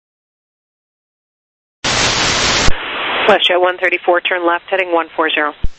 Westjet one thirty-four, turn left, heading one four zero.